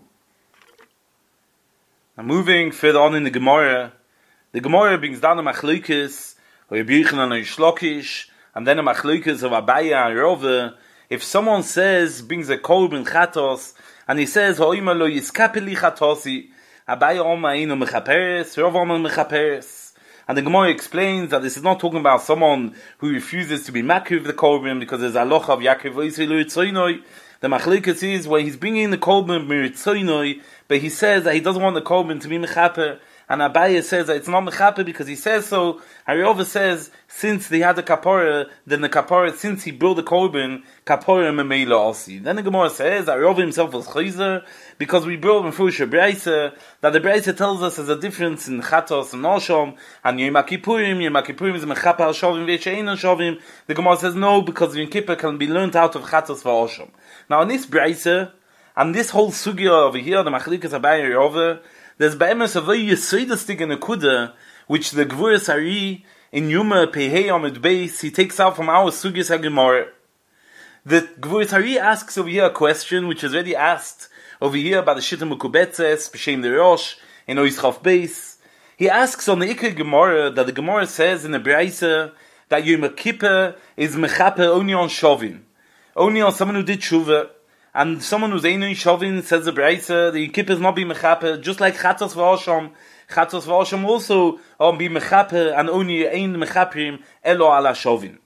Now moving further on in the Gemara brings down the machlekes or Yibichan and Yishlokish, and then the machlekes of Abaya and Rove. If someone brings a korban chatos, and he says, Ho'ima lo yiskapeli chatosi, Abaya oma inu mechaperes, Rov oma mechaperes. And the Gemara explains that this is not talking about someone who refuses to be makriv the korban because there's aloch of Yaakov v'Yisrael l'ritzoinoi. The machlekes is where he's bringing the korban m'ritzoinoi, but he says that he doesn't want the korban to be mechaper. And Abaya says that it's not mechaper because he says so. Hariyova says, since they had the kapora, then the kapora, since he built the korban, kapora memela also. Then the Gemara says that Hariyova himself was chayzer, because we brought in Fusha Breisa, that the Breisa tells us there's a difference in chatos and oshom, and Yom Kippurim is mechaper al shovim v'echein al shovim. The Gemara says no, because Yom Kippur can be learned out of chatos v'oshom. Now in this Breisa, and this whole sugya over here, the machlikas Abaya Hariyova, there's ba'emes a very yesoidestig in a kuda, which the Gvuras Ari in Yuma Pehei Amid Beis, he takes out from our Sugyas HaGemara. The Gvuras Ari asks over here a question which is already asked over here by the Shita Mukubetzes, B'Shem the Rosh, in Oischaf Beis. He asks on the Iker Gemara that the Gemara says in the Breisa that Yom Kippur is mechaper only on Shovin, only on someone who did Tshuva. And someone who's Einoi Shovin, says the Breisa, the Kippur is not be mechaper, just like Chatos v'Osham. Chatos v'Osham also be mechaper, and only ein mechaprim elo ala Shovin.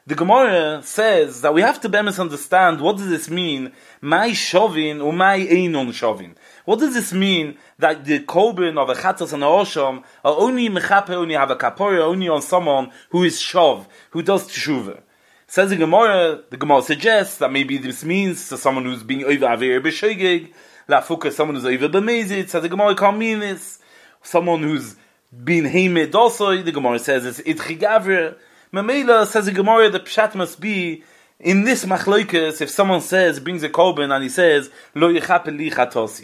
The Gemara says that we have to understand what does this mean, my shovin or my einon shovin. What does this mean that the korban of a chatos and a osham are only mechaper, only have a kapora, only on someone who is shov, who does teshuva? Says the Gemara suggests that maybe this means to someone who's being over aver b'shogeg, lafuka someone who's over b'mezid. Says the Gemara can't mean this. Someone who's been heimed also, the Gemara says it's idchigavre. Mamela says the Gemara, the pshat must be in this machloikas. If someone brings a korban and he says lo yechaper li chatosi,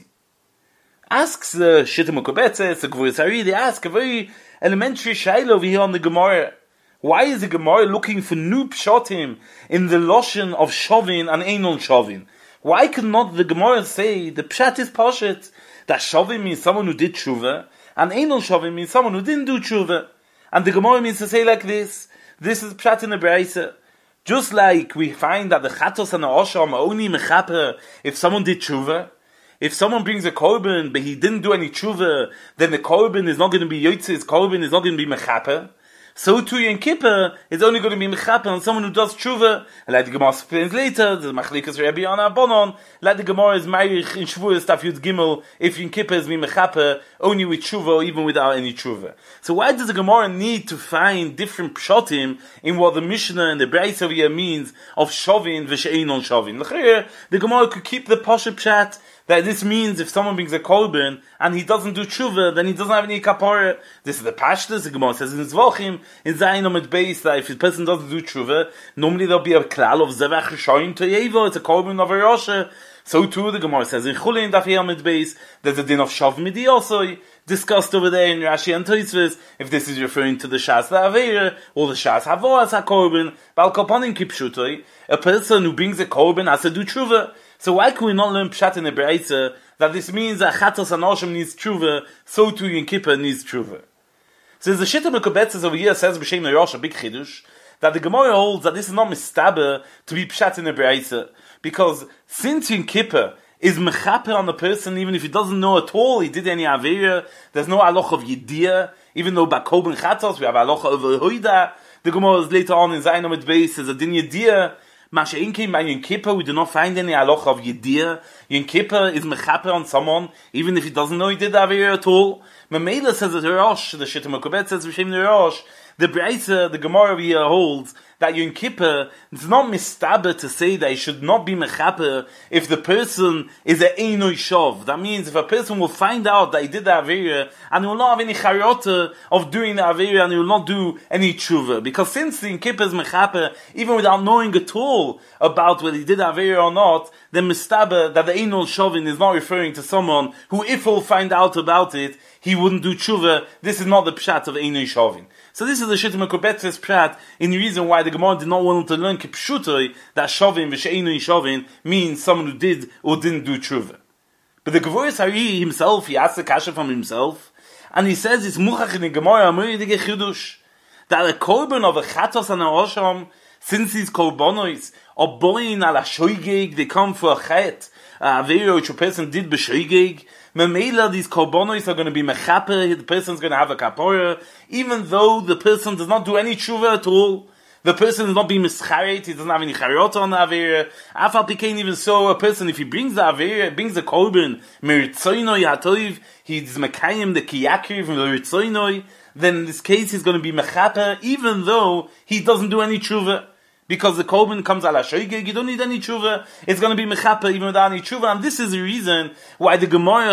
asks the Shittim Ukubetzes, the Gvuris Hari, they ask a very elementary shaila over here on the Gemara. Why is the Gemara looking for new pshatim in the lotion of shovin and einon shovin? Why could not the Gemara say the pshat is pashet, that shovin means someone who did tshuva and einon shovin means someone who didn't do tshuva? And the Gemara means to say like this. This is pshat in the Braisa. Just like we find that the chatos and the osham are only mechaper if someone did tshuva. If someone brings a korban but he didn't do any tshuva, then the korban is not going to be yotze, his korban is not going to be mechaper. So too in Kippur, it's only going to be mechaper on someone who does tshuva. Like the Gemara explains later, the machlikas Rabbi Yana Bonon, like the Gemara is Meirich in Shavuos Daf Yud Gimel, if in Kippur is mechaper only with tshuva or even without any tshuva. So why does the Gemara need to find different pshatim in what the Mishnah and the Braisa over here means of shovin v'she'einon shovin? The Gemara could keep the pasha pshat, that this means if someone brings a korban and he doesn't do tshuva, then he doesn't have any kapara. This is the pashtus. The Gemara says in Zvachim, in Zayin Amud Beis, that if a person doesn't do tshuva, normally there'll be a klal of zevach shoyin toyevo. It's a korban of a rosha. So too the Gemara says in Chulin Daf Amud Beis, there's a din of shav midi also discussed over there in Rashi and Tosfos. If this is referring to the shas la'aveira or the shas havoas hakorban, bal kopanim kipshutoi, a person who brings a korban has to do tshuva. So why can we not learn pshat in the Braisa that this means that chatos and osham needs tshuva, so too Yom Kippur needs tshuva? So the Shittim Ukubetzes over here says b'shem Rosh a big chidush that the Gemara holds that this is not mistaber to be pshat in the Braisa, because since Yom Kippur is mechaper on the person even if he doesn't know at all he did any avera, there's no aloch of yediyah, even though by korban chatos we have aloch over hoida. The Gemara is later on in Zayin Amud Beis says a din yediyah. Mashein came by Yom Kippur, we do not find any halacha of Yediyah. Yom Kippur is mechaper on someone, even if he doesn't know he did Avera at all. Mamela says that Rosh, the Shittim Ukubet says V'shem Rosh, the Braisa, the Gemara over here holds that Yom Kippur, it's not mistaber to say that he should not be mechaper if the person is a einoi shov. That means if a person will find out that he did the Avera and he will not have any chariyota of doing the Avera and he will not do any tshuva. Because since the Yom Kippur is mechaper, even without knowing at all about whether he did the Avera or not, then mistaber that the einoi shovin is not referring to someone who, if he'll find out about it, he wouldn't do tshuva. This is not the pshat of einoi shovin. So this is the Shittim Ukubetzes pshat in the reason why the Gemara did not want to learn kipshutoi that shovin v'she'einoi shovin means someone who did or didn't do tshuva. But the Gvuris Hari himself, he asked the kasha from himself, and he says it's muchach in the Gemara amoydige chidush that a korban of a chatos and a osham, since these korbanos are boin ala shoygeg, they come for a chet, a avera which a person did b'shoygeg. Memela, these korbanos are going to be mechaper, the person's going to have a kapora, even though the person does not do any tshuva at all. The person is not being mischaret, he doesn't have any chariyot on the avera. Afal pikein, even so, a person, if he brings the avera, brings the korban, meritzoinoi hatoiv, he's mekayim the kiyakriv from the meritzoinoi, then in this case he's going to be mechaper, even though he doesn't do any tshuva. Because the korban comes ala shoygeg, you don't need any tshuva. It's going to be mechaper even without any tshuva. And this is the reason why the Gemara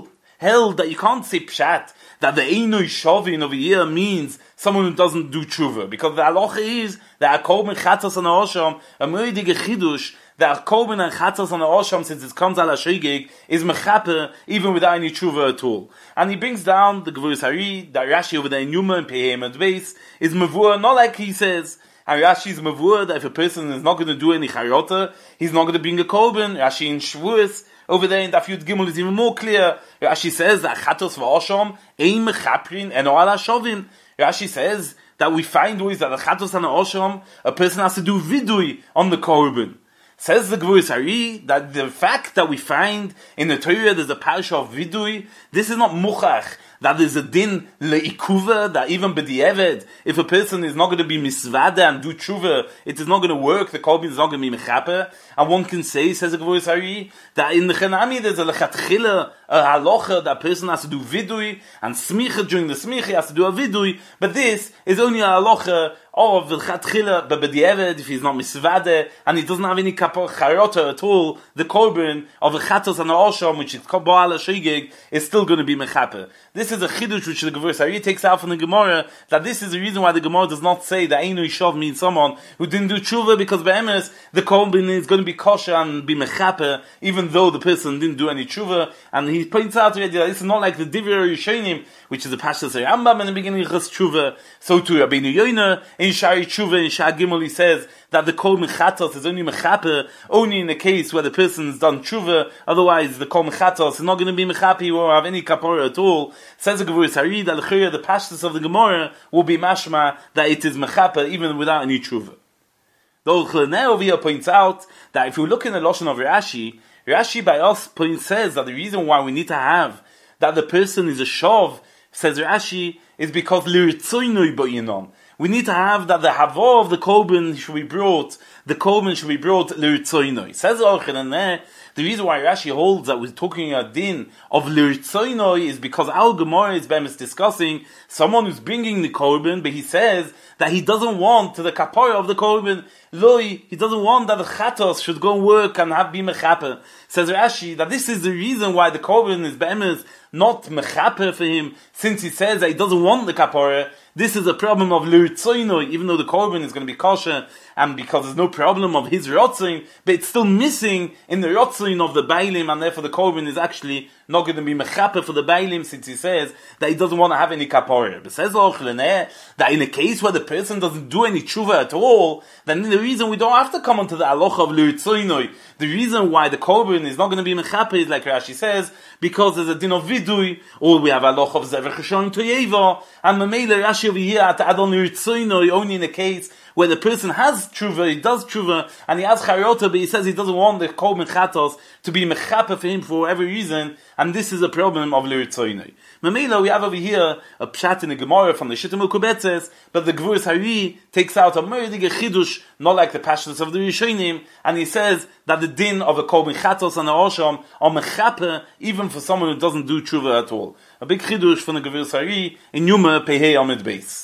held that you can't say pshat, that the einoi shovin over here means someone who doesn't do tshuva. Because the halacha is that a korban chatos and a osham, a moedige chidush, that a korban and chatos and a osham, since it comes ala shoygeg, is mechaper even without any tshuva at all. And he brings down the Gvuris Hari, that Rashi over there in Yuma and Pehem and Beis, is mavur, not like he says. And Rashi is mavur that if a person is not going to do any chariyota, he's not going to bring a korban. Rashi in Shavuos over there in Daf Yud Gimel is even more clear. Rashi says that chatos v'osham ein mechaprin eno ala shovin. Rashi says that we find ways that the chatos and the osham, a person has to do vidui on the korban. Says the Gvuris Hari that the fact that we find in the Torah there's a parasha of Vidui, this is not muchach, that there's a din le'ikuva, that even b'di'eved, if a person is not going to be misvada and do tshuva, it is not going to work, the kolbin is not going to be mechaper. And one can say, says the Gvuris Hari, that in the Chanami there's a lechatchila, a halacha, that a person has to do vidui, and smicha during the smicha has to do a vidui, but this is only a halacha of the chatchila, but b'di'eved, if he's not misvada, and he doesn't have any kapor charota at all, the korban of the chatos and the osham, which is kabbalah shegeg, is still going to be mechaper. This is a chidush which the Gvuris Hari takes out from the Gemara, that this is the reason why the Gemara does not say that Einu Yishav means someone who didn't do tshuva, because be'emes, the korban is going to be kosher and be mechaper, even though the person didn't do any tshuva. And he points out already that this is not like the Divrei Rishonim, which is the Pashas Rambam in the beginning of tshuva. So to Rabbeinu Yoina in Shari Tshuva in Shah Gimel he says that the kol mechatos is only mechaper only in the case where the person's done tshuva. Otherwise, the kol mechatos is not going to be mechapi or have any kapora at all. Says the Gvuris Hari that the pashtus of the Gemara will be mashma that it is mechaper even without any tshuva. The Chleneh over here points out that if you look in the Lashon of Rashi by us says that the reason why we need to have that the person is a shav, says Rashi, is because liritzoinoi ba'inon. We need to have that the hava of the korban should be brought, liritzoinoi. Says the reason why Rashi holds that we're talking a din of liritzoinoi is because our Gemara is discussing someone who's bringing the korban, but he says that he doesn't want the kapara of the korban. He doesn't want that the chatos should go and work and have be mechaper. Says Rashi that this is the reason why the korban is be'emes not mechaper for him, since he says that he doesn't want the kapara. This is a problem of liritzoinoi, even though the korban is going to be kosher, and because there's no problem of his rotzoin, but it's still missing in the rotzoin of the bailim, and therefore the korban is actually not going to be mechaper for the bailim, since he says that he doesn't want to have any kapara. But says that in a case where the person doesn't do any tshuva at all, then the reason we don't have to come onto the halacha of liritzoinoi, the reason why the korban is not going to be mechaper is like Rashi says, because there's a din of vidui, or we have a halacha of zever cheshon toyeva, and mamele Rashi over here at adon liritzoinoi only in a case where the person has tshuva, he does tshuva, and he has charota, but he says he doesn't want the korban chatos to be mechaper for him for whatever reason, and this is a problem of liritzoinoi. Mamela, we have over here a pshat in the Gemara from the Shittim Ukubetzes, but the Gvuris Hari takes out a murdige chidush, not like the pashtus of the Rishonim, and he says that the din of a korban chatos and a osham are mechaper even for someone who doesn't do tshuva at all. A big chidush from the Gvuris Hari in Yuma Pehei Amid Beis.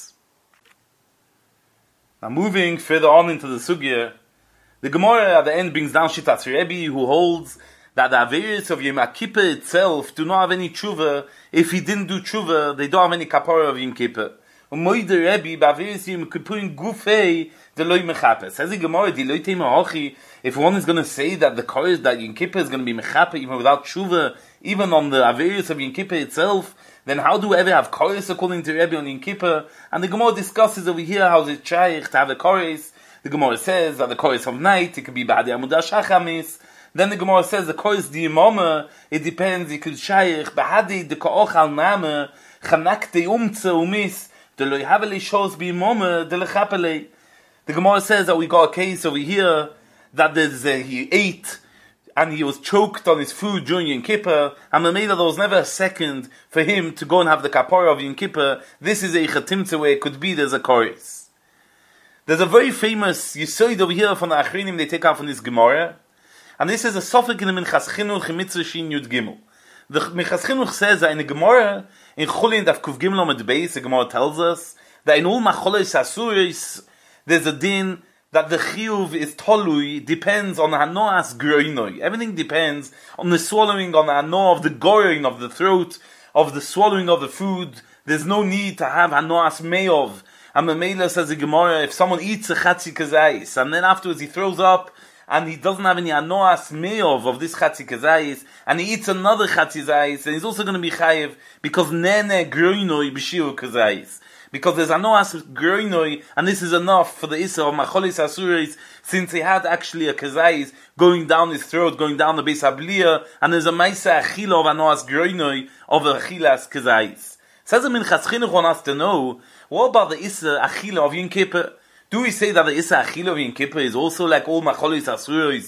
Now moving further on into the sugya, the Gemara at the end brings down Shitas Rebbe, who holds that the Averis of Yom Kippur itself do not have any tshuva. If he didn't do tshuva, they don't have any kapara of Yom Kippur. Umoide Rebbe, Averis Yom Kippurin Gufei, the Loi Mechaper. Says the Gemara, the Loi Teimahochi, if one is going to say that the Koris, that Yom Kippur is going to be Mechaper even without tshuva, even on the Averis of Yom Kippur itself, then how do we ever have Koris according to Rebbe on Yom Kippur? And the Gemara discusses over here how it's shaykh to have a Koris. The Gemara says that the Koris of night, it could be Ba'adi Amudah Shachamis. Then the Gemara says the Koris di Imama, it depends, it could shaykh, Ba'adi de Ko'och al Name, Chanak de Umtze Umis, de lo Yahaveli Shos bi Imama, de lechapele. The Gemara says that we got a case over here, that he ate, and he was choked on his food during Yom Kippur, and there was never a second for him to go and have the kapara of Yom Kippur. This is a chatimtze where it could be there's a koris. There's a very famous yisoid over here from the Achrinim they take out from this Gemara, and this is a suffix in the Minchas Chinuch in Mitzvah Shin Yud Gimel. The Minchas Chinuch says that in the Gemara, in Chulin Daf Kuv Gimel Amud Beis, the Gemara tells us that in all macholes asuris, there's a din that the chiyuv is tolui, depends on hanoas groinoi. Everything depends on the swallowing, on the hanoah of the gorin of the throat, of the swallowing of the food. There's no need to have hanoas meov. And the Meila says the Gemara, if someone eats a chatzi kazayis, and then afterwards he throws up, and he doesn't have any hanoas meov of this chatzi kazayis, and he eats another chatzi kazayis, and he's also going to be chayiv, because nene groinoi b'shiur kazayis. Because there's anoas groinoi, and this is enough for the Issa of Macholis Asuris, since he had actually a kazais going down his throat, going down the base abliya, and there's a Maisa Achila of anoas groinoi of a Achilas kazais. Says the Minchas Chinuch want us to know, what about the Issa Achila of Yom Kippur? Do we say that the Issa Achila of Yom Kippur is also like all Macholis Asuris,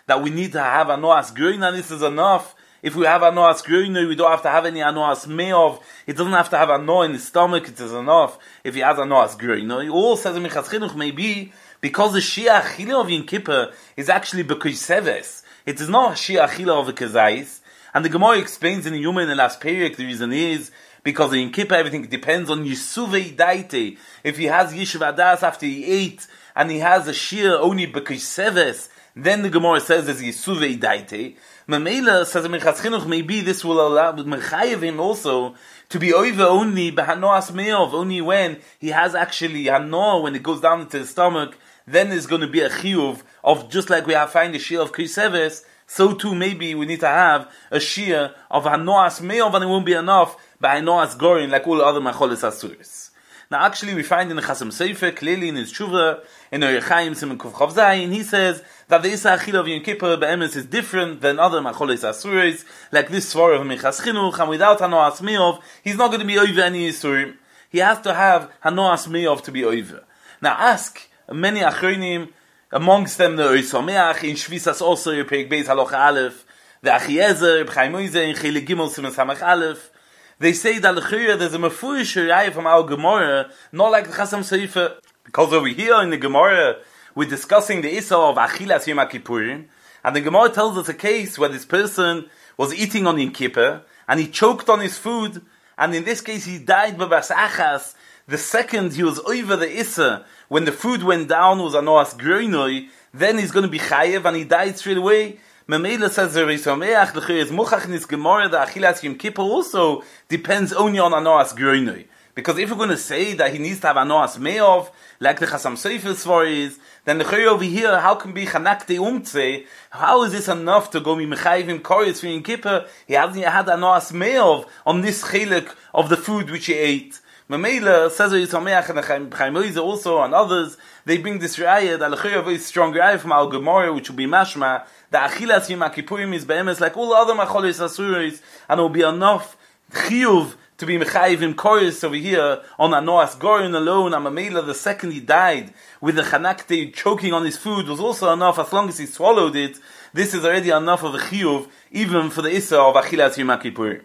that we need to have anoas groina, and this is enough. If we have anoas groina, we don't have to have any anoas meov. It doesn't have to have ano in the stomach, it is enough if he has anoas groina. He all says in Minchas Chinuch, maybe because the Shia Achila of Yom Kippur is actually B'Koseves. It is not Shia Achila of a Kazais. And the Gemara explains in the Yuma in the last period, the reason is because in Yom Kippur everything depends on Yisuvei Daite. If he has Yishuv Adas after he ate, and he has a Shia only B'Koseves, then the Gemara says there's Yisuvei Daite. Mamela says in Minchas Chinuch, maybe this will allow Mechayev him also to be over only B'Hanoas Meov, only when he has actually Hano, when it goes down into the stomach, then there's going to be a chiyuv of, just like we have find a shia of Koseves, so too maybe we need to have a shia of Hanoas Meov, and it won't be enough by Hanoas Gorin, like all other Macholes Asuris. Now actually we find in the Chasam Sofer, clearly in his Tshuva, in Orei Chaim Siman Kuf Chav Zayin, he says that the Issa Achila of Yom Kippur be'emes is different than other Macholes Asuris, like this Svar of Minchas Chinuch, and without Hanoas Meov, he's not going to be over any Yisurim. He has to have Hanoas Meov to be over. Now ask many Achronim, amongst them the Orei Someach, in Shvisas Osir, Perek Beis Halacha Aleph, the Achiezer, B'Chaim Moize, in Chelik Gimel Siman Samach Aleph, they say that there's a mefurish raya from our Gemara, not like the Chasam Sofer, because over here in the Gemara, we're discussing the Issa of Achilas Yom Kippurim, and the Gemara tells us a case where this person was eating on Yom Kippur, and he choked on his food, and in this case he died b'bas achas. The second he was over the Issa, when the food went down, was anoas groinoi, then he's going to be chayev, and he died straight away. Memela says the Reisameach, the Chayez Muchach in his Gemara, the Achilas Yom Kippur also depends only on anoas groinoi. Because if we're going to say that he needs to have anoas meov, like the Chasam Sofer Svar is, then the Chayez over here, how can be Chanakte Umtze? How is this enough to go Mimechayivim Koris for Yom Kippur? He hasn't had anoas meov on this chelik of the food which he ate. Mamela says Yisameach and Chaim Moize also and others, they bring this raya that L'chayr a very strong raya from our Gemara, which will be mashma, that Achilas Yom Kippurim is be'emes like all other Macholes Asuris, and it will be enough chiyuv to be mechayiv in chorus over here on Anoas Gorin alone. And Mamela, the second he died with the Chanakte choking on his food, was also enough as long as he swallowed it. This is already enough of a chiyuv even for the Issa of Achilas Yom Kippurim.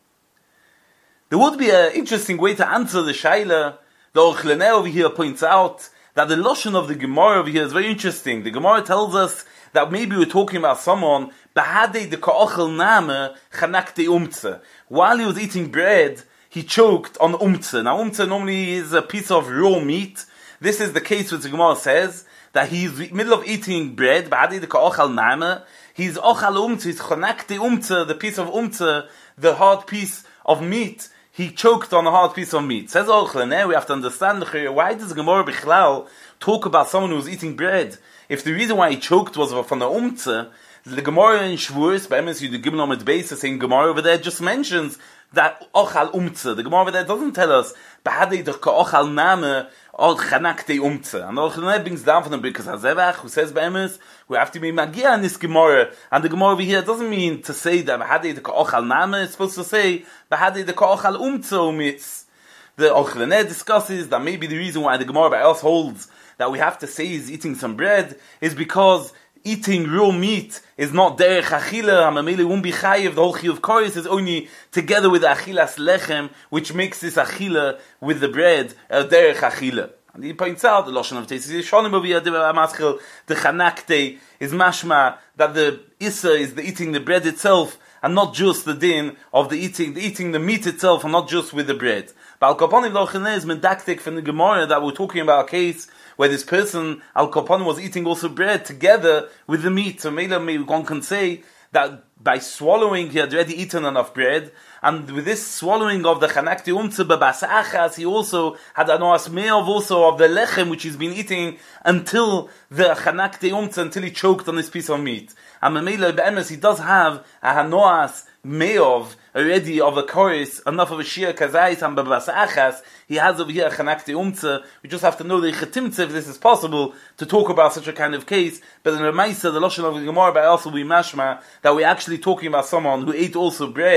There would be an interesting way to answer the Shaila. The Orchlene over here points out that the Lashon of the Gemara over here is very interesting. The Gemara tells us that maybe we're talking about someone, Bahadei de Ka'ochel Name Chanakte Umtze. While he was eating bread, he choked on Umtze. Now Umtze normally is a piece of raw meat. This is the case which the Gemara says, that he's in the middle of eating bread, Bahadei de Ka'ochel Name, he's Ochal Umtze, he's Chanakte Umtze, the piece of Umtze, the hard piece of meat. He choked on a hard piece of meat. Says Orchlene, we have to understand why does Gemara Bichlal talk about someone who's eating bread? If the reason why he choked was from the Umtze, the Gemara in Shavuos, by MSU, the Gimel Amud Beis, saying Gemara over there just mentions that Ochal Umtze. The Gemara over there doesn't tell us Bahadei doch Ochal Name or Chanakte Umtze. And Orchlene brings down from the Birkas HaZevach, who says by MS, we have to be Magia in this Gemara. And the Gemara over here doesn't mean to say that Bahadei doch Ochal Name, it's supposed to say Bahadei doch Ochal Umtze umitz. The Orchlene discusses that maybe the reason why the Gemara by us holds that we have to say he's eating some bread is because eating raw meat is not derech achila, Hamamele won't be chayiv, the whole chiyuv koris is only together with the achilas lechem, which makes this achila with the bread, derech achila. And he points out, the Lashon of Tesis Yishonim over here, the chanakte is mashma, that the issa is the eating the bread itself, and not just the din of the eating the meat itself, and not just with the bread. But Al-Kaponim L'Ocheneh is medaktik from the Gemara that we're talking about a case where this person, Al-Kaponim, was eating also bread together with the meat. So maybe one can say that by swallowing, he had already eaten enough bread, and with this swallowing of the Chanakti Umtze B'Bas Achas, he also had Anoas Meov also of the Lechem, which he's been eating until the Chanakti Umtze, until he choked on this piece of meat. And Mamela B'Emes, he does have a Hanoas Meov already of a chorus, enough of a Shia Kazais and B'Bas Achas. He has over here a Chanakti Umtze. We just have to know the Chetimtze, if this is possible, to talk about such a kind of case. But in Remaisa, the Lashon of the Gemara by also be mashma, that we're actually talking about someone who ate also bread,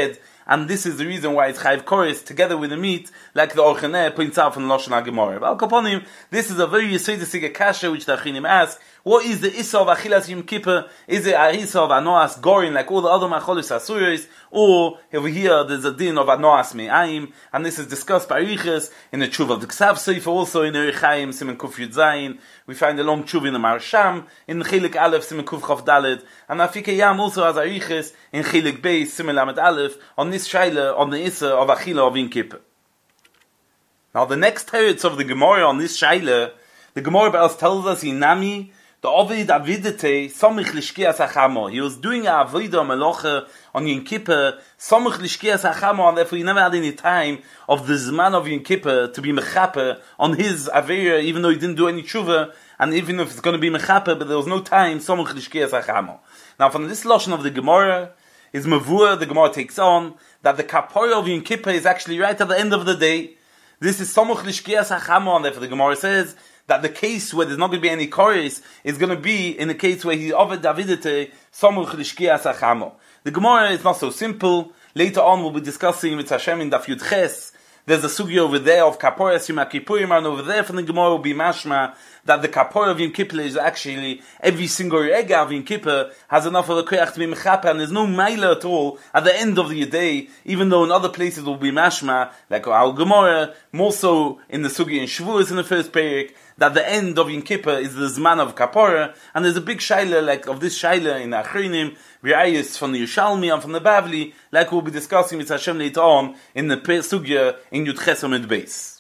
and this is the reason why it's Chayiv Koris together with the meat, like the Orchaneh points out from the Lashon HaGemara. But Al Kaponim, this is a very Yesodisig Kasha which the Achinim ask, what is the Issa of Achilas Yom Kippur? Is it a Issa of Anoas Gorin like all the other Macholis Asuyos? Or over here there's a din of Anoas Me'ayim, and this is discussed by Riches in the Tshuva of the Ksav Sefer, also in the Rechaim, Simen Kuf Yud Zayin. We find a long Tshuva in the Marsham, in the Chilik Aleph, Simen Kuf Chof Dalet, and Afike Yam also has a Riches in Chilik Beis, Simen Lamed Aleph, on this Shaila, on the Issa of Achila of Yom Kippur. Now the next teretz of the Gemara on this Shaila, the Gemara else tells us in Nami, the Ovid Avidete, Somich Lishkias Achamo. He was doing a Avodah Melocha on Yom Kippur, Somich Lishkias Achamo, and therefore he never had any time of the Zman of Yom Kippur to be Mechaper on his Aveira, even though he didn't do any Tshuva, and even if it's going to be Mechaper, but there was no time, Somich Lishkias Achamo. Now from this Lashon of the Gemara, is Mavua, the Gemara takes on, that the Kapora of Yom Kippur is actually right at the end of the day. This is Somich Lishkias Achamo, and therefore the Gemara says, that the case where there's not going to be any koris is going to be in the case where he's over Davidite Samuch Lishkias Achamo. The Gemara is not so simple. Later on we'll be discussing with Hashem in Daf Yud Ches. There's a sugya over there of Kaporas Yom Kippurim, and over there from the Gemara will be mashma that the Kapor of Yom Kippur is actually every single Rega of Yom Kippur has enough of a koyach to be mechaper, and there's no maila at all at the end of the day, even though in other places will be mashma, like our Gemara, more so in the sugya in Shavuos in the first perek, that the end of Yom Kippur is the Zman of Kapora, and there's a big shaila like of this shaila in Achrinim, Riayis from the Yerushalmi and from the Bavli, like we'll be discussing with Hashem later on in the sugya in Yud Ches Amud Beis.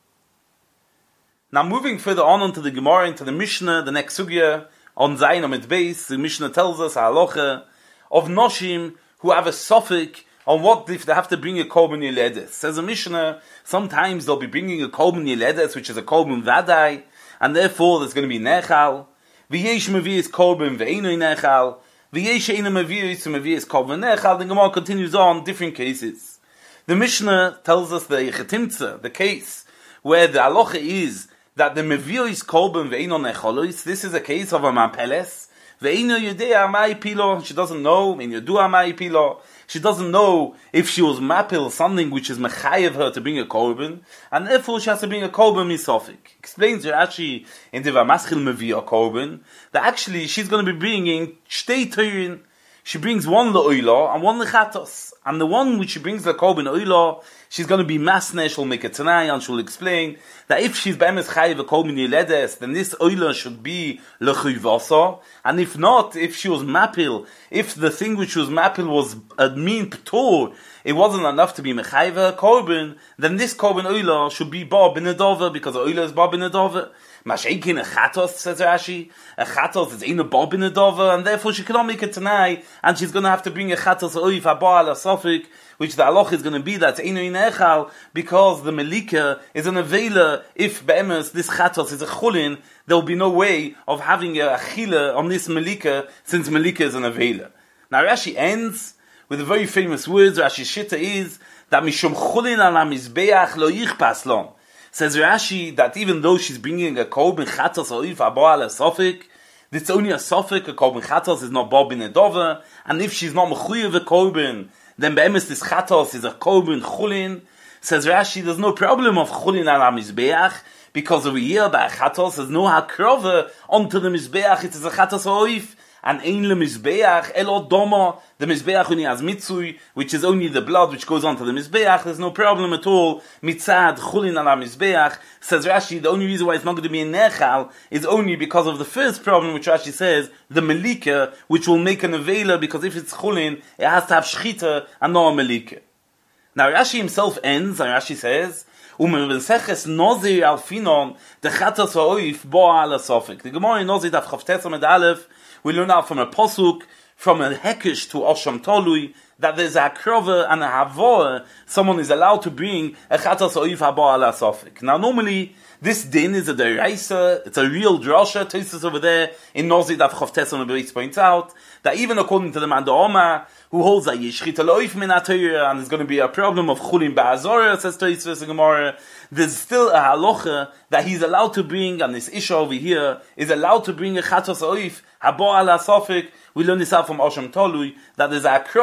Now moving further on onto the Gemara, into the Mishnah, the next sugya on Zayin Amud Beis, the Mishnah tells us a halacha of Noshim who have a suffix on what if they have to bring a Korban Yeledes. Says the Mishnah, sometimes they'll be bringing a Korban Yeledes, which is a Korban Vadai, and therefore there's going to be Nechal. V'yesh Mevi'is Korban Ve'enoi Nechal. V'yesh Eina Mevi'is Korban Nechal. The Gemara continues on, different cases. The Mishnah tells us the Chetimtza, the case, where the halacha is that the Mevi'is Korban Ve'enoi Nechalois, this is a case of a Mapeles. Ve'enoi Yudea Mai Pilo, she doesn't know, Ve'enoi Yudua Mai Pilo, she doesn't know if she was mapil something which is mechayev her to bring a korban, and therefore she has to bring a korban misofik. Explains Rashi in the Vamaschil Mevi a korban that actually she's going to be bringing shtei teirin. She brings one le'oila and one lechatos, and the one which she brings the korban oila, she's going to be masneh. She'll make a tanai and she'll explain that if she's be'emes chayev a korban yeledes, then this oila should be lechuyvasa, and if not, if she was mapil, if the thing which was mapil was a mean p'tor, it wasn't enough to be mechayev a korban, then this korban oila should be bar b'nedova, because oila is bar b'nedova. Mashaikin a chatos, says Rashi. A chatos is in a bar b'nedova, and therefore she cannot make it tonight, and she's going to have to bring a chatos oif haba ala sofik, which the halach is going to be that's einu nechal, because the melika is an avela. If be'emes this chatos is a chulin, there will be no way of having a achila on this melika, since melika is an avela. Now Rashi ends with the very famous words. Rashi shita is that mishum chulin ala mizbeach lo yichpas lon. Says Rashi that even though she's bringing a korban chatos oif haba ala sofik, it's only a sofik. A korban chatos is not bar b'nedova, and if she's not mechuyev a korban, then be'emes this chatos is a korban chulin. Says Rashi, there's no problem of chulin ala mizbeach, because over here by chatos there's no hakrova onto the mizbeach. It is a chatos oif, and ein le mizbeach elo doma. The mizbeach only has mitzui, which is only the blood which goes onto the mizbeach. There's no problem at all mitzad chulin ala mizbeach. Says Rashi, the only reason why it's not going to be a nechal is only because of the first problem, which Rashi says, the melika, which will make an avela, because if it's chulin, it has to have shchita and not a melika. Now Rashi himself ends, and Rashi says, Umevenseches nozir alfinon the chatos ha'oif bo ala sofik. The Gemara in Nozir daf Chavtes Amud Aleph, we learn out from a posuk, from a hekesh to Osham Tolui, that there's a krova and a havoah, someone is allowed to bring a chatos ha'oif haba ala sofik. Now normally, this din is a deraisa, it's a real drasha. Tosfos over there in Nozir daf Chavtes Amud Beis points out that even according to the Man Da'oma, who holds that yeshchita loif min ha-Torah, and there's going to be a problem of chulin ba'azorah, says Tosfos in Gemara, there's still a halacha that he's allowed to bring, and this isha over here is allowed to bring a chatos oif haba ala sofik. We learn this out from Osham Tolui, that there's a krova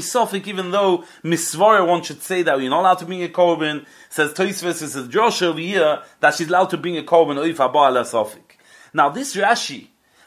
misofik, even though misvara one should say that you're not allowed to bring a korban. Says Tosfos, it says Joshua over here that she's allowed to bring a korban oif haba ala sofik. Now this Rashi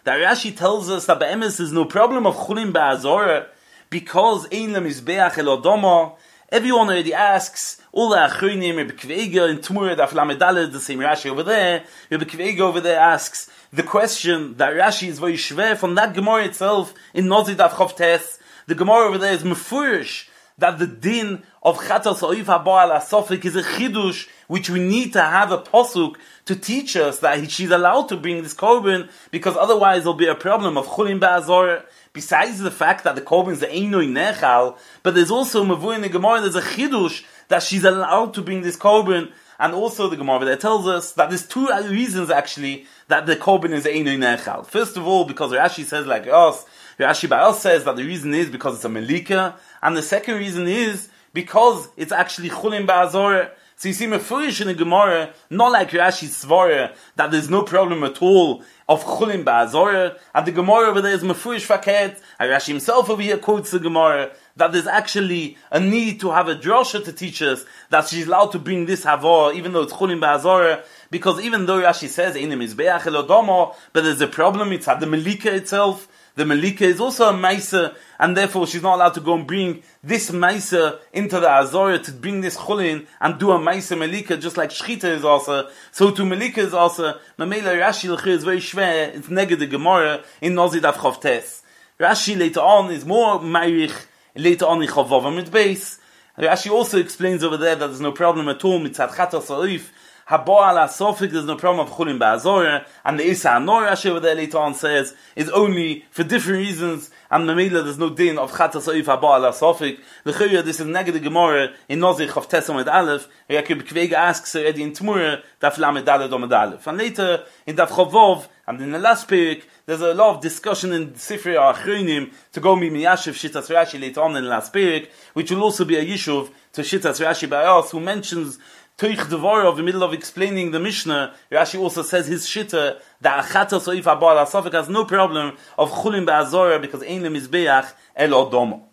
tells us that be'emes is no problem of chulin ba'azorah because ein lemizbeach elodoma. Everyone already asks, all the achronim, Rebbe Kveiga in Tmura, Daf Lamed Daled, the same Rashi over there, Rebbe Kveiga over there asks the question that Rashi is very shver from that Gemara itself in Nozi Daf Chof Tes. The Gemara over there is mefurish that the din of Chatos Oif Haba Ala Sofik is a chidush which we need to have a posuk to teach us that she's allowed to bring this korban because otherwise there'll be a problem of chulin ba'azorah. Besides the fact that the korban is the einoi nechal, but there's also mavu in the Gemara, there's a chidush that she's allowed to bring this korban, and also the Gemara that tells us that there's two reasons actually that the korban is einoi nechal. First of all, because Rashi says like us, Rashi by us says that the reason is because it's a melika, and the second reason is because it's actually chulin ba'azorah. So you see mefurish in the Gemara, not like Rashi's svara, that there's no problem at all of chulin ba'azorah, and the Gemara over there is mefurish faket, and Rashi himself over here quotes the Gemara, that there's actually a need to have a drosha to teach us that she's allowed to bring this havor, even though it's chulin ba'azorah, because even though Rashi says, Einem izbeach elodoma, but there's a problem, it's at the melika itself. The Melika is also a Maisa, and therefore she's not allowed to go and bring this Maisa into the Azorah to bring this Chulin and do a Maisa Melika, just like Shchita is also. So to Melika is also, Mamela Rashi L'chir is very shver, it's neged the Gemara in Nozi Daf Chof Tes. Rashi later on is more Mairich, later on in Chavav Amid Beis. Rashi also explains over there that there's no problem at all, Mitzad Chatos Oif, Haba ala sofik, there's no problem of chulin ba'azorah, and the Isa Anor Rashi over there later on says is only for different reasons, and Mamela there's no din of chatas oif haba ala sofik. The Chayya, this is neged the Gemara in Nozi Chof Tes Amid Aleph. Rebbe Kveiga asks already in Tmura Daf Lamed Daled Amid Aleph, and later in Daf Chavov and in the last period there's a lot of discussion in Sifrei Achronim to go miyashiv Shittas Rashi later on in the last period, which will also be a yishuv to Shittas Rashi by us, who mentions Toich Devorah of the middle of explaining the Mishnah. Rashi also says his shitta that Achatos Oif Haba Ala Sofik has no problem of chulin ba'azorah because ein lemizbeach el odomo.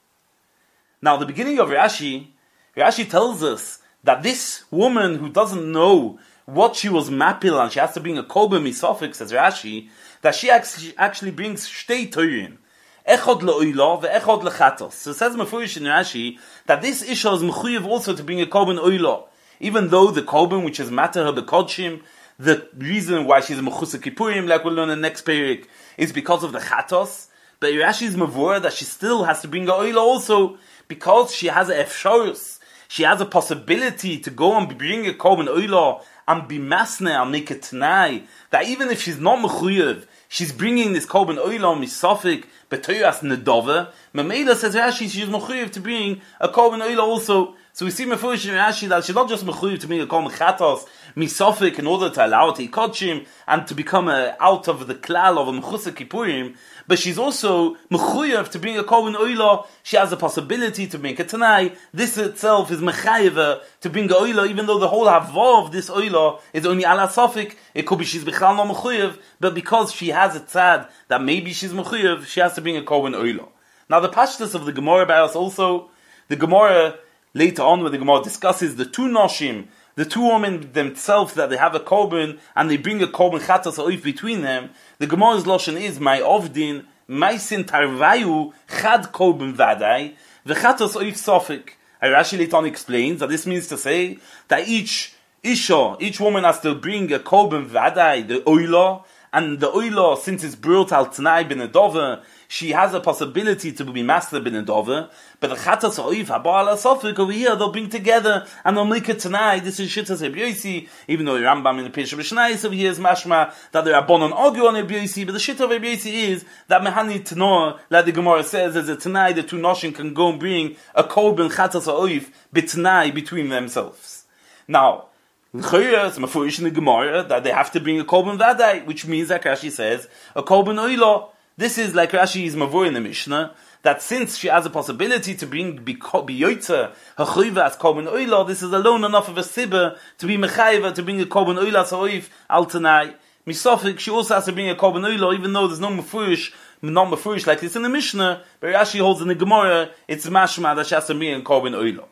Now the beginning of Rashi tells us that this woman who doesn't know what she was mapil and she has to bring a korban misofik, says Rashi, that she actually brings shtei toirin. Echod le'oila ve'echod lechatos. So it says mefurish in Rashi that this isha is mechuyev also to bring a korban oila. Even though the korban, which is matter her bekodshim, the reason why she's mechusah kippurim, like we'll learn in the next period, is because of the chatos. But Rashi is mavur that she still has to bring a oila also, because she has a efshorus. She has a possibility to go and bring a korban oila and be masne and make a t'nai, that even if she's not mechuyev, she's bringing this korban oila misofik betoyas nedova. Mamela says Rashi she's mechuyev to bring a korban oila also. So we see mefurish in Rashi that she's not just mechuyev to bring a korban chatos misofik in order to allow it to kodshim and to become out of the klal of a mechusah kippurim, but she's also mechuyev to bring a korban oila. She has a possibility to bring a tanai. This itself is mechayev to bring a oila, even though the whole havah of this oila is only ala sofik. It could be she's bechal no mechuyev, but because she has a tzad that maybe she's mechuyev, she has to bring a korban oila. Now the pashtus of the Gemara by us also, the Gemara later on when the Gemara discusses the two noshim, the two women themselves that they have a korban and they bring a korban chatas oif between them, the Gemara's lashon is my ovdin maisin tarvayu chad korban vadai v'chatas oif sofik. Rashi later on explains that this means to say that each woman has to bring a korban vadai, the oila, and the oila, since it's brought al t'nai bin adova, she has a possibility to be master bin adova, but the chatas oif haba ala sofik over here, they'll bring together and they'll make it tonight. This is shittas Rebbe Yosi, even though the Rambam in the Pesach B'Shnayis over here is mashma that there are bonon argue on Rebbe Yosi, but the shit of Rebbe Yosi is that mehani tanoah, like the Gemara says, as a tonight the two noshim can go and bring a korban chatas oif b'tnai between themselves. Now, it's mafurish in the Gemara that they have to bring a korban vadai, which means, like Rashi says, a korban oila. This is like Rashi is mavur in the Mishnah, that since she has a possibility to bring biyotza her chayva as korban oila, this is alone enough of a sibba to be mechayva to bring a korban oila soif al tanai misofik. She also has to bring a korban oila, even though there's no mafurish not mafurish like this in the Mishnah, but Rashi holds in the Gemara, it's mashma that she has to bring a korban oila.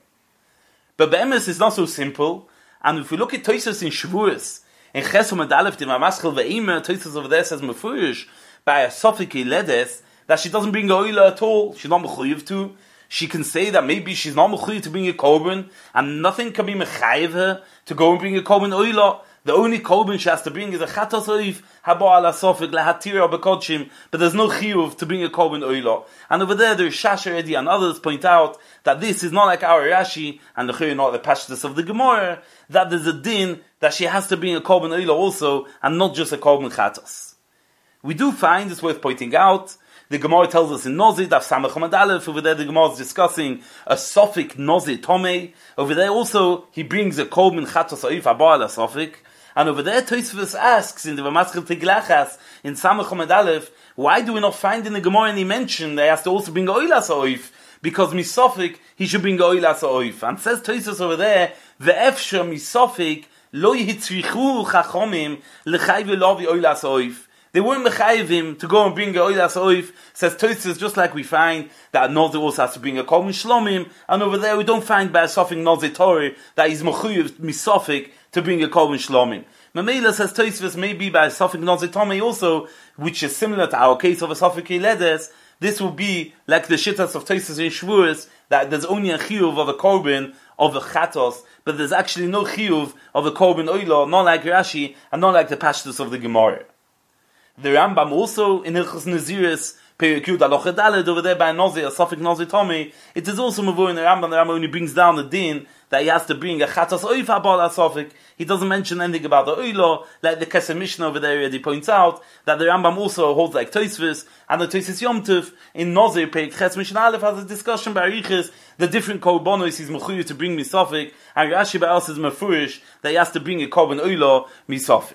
But be'emes is not so simple, and if we look at Tosfos in Shavuos, in Chesed Aleph, the Mamaschel ve'ima, Tosfos over there says mafurish, by a Sofik Ledes, that she doesn't bring a oila at all, she's not mechuyev to. She can say that maybe she's not mechuyev to bring a korban, and nothing can be mechayev her to go and bring a korban oila. The only korban she has to bring is a chatos oif haba ala sofik lehatira bekodshim, but there's no chiyuv to bring a korban oila. And over there's Shash already and others point out that this is not like our Rashi and the chiyuv, not the pashtus of the Gemara, that there's a din that she has to bring a korban oila also, and not just a korban chatos. We do find, it's worth pointing out, the Gemara tells us in Nozid, Daf Samach Amud Aleph, over there the Gemara is discussing a Sofik Nozid Tomei. Over there also, he brings a korban chatos oif haba ala sofik. And over there, Tosfos asks in the V'maschil Tiglachas in Samach Amud Aleph, why do we not find in the Gemara any mention that he has to also bring oilas oif? Because misofik, he should bring oilas oif. And says Tosfos over there, ve'efsha misofik lo yitzrichu chachomim l'chayv v'lovi oilas oif. They weren't mechayiv him to go and bring a oilas oif. Says Tosfos, just like we find that Nozer also has to bring a korban shlomim, and over there we don't find by a sofik Nozer Torah that he's mechayiv misofik to bring a korban shlomim. Mamela says Tosfos, maybe by a sofik Nozer Tomei also, which is similar to our case of a sofik Ledes, this will be like the shittas of Tosfos in Shavuos, that there's only a chiyuv of a korban of a chatos, but there's actually no chiyuv of a korban oila, not like Rashi, and not like the pashtus of the Gemara. The Rambam also in Hilchos Naziris, Perikut Aloche Daled, over there by Nozer, a Sofik Nozer Tomei, it is also mavur in the Rambam only brings down the din that he has to bring a chatas oif haba ala sofik. He doesn't mention anything about the oilo, like the Kesef Mishnah over there already points out, that the Rambam also holds like Tosfos, and the Tosfos Yom Tov, in Nozer, Perik Ches Mishnah Aleph has a discussion by Arichis, the different korbanos he's mechuyev to bring misofik, and Rashi by us is mefurish, that he has to bring a korban oilo misofik.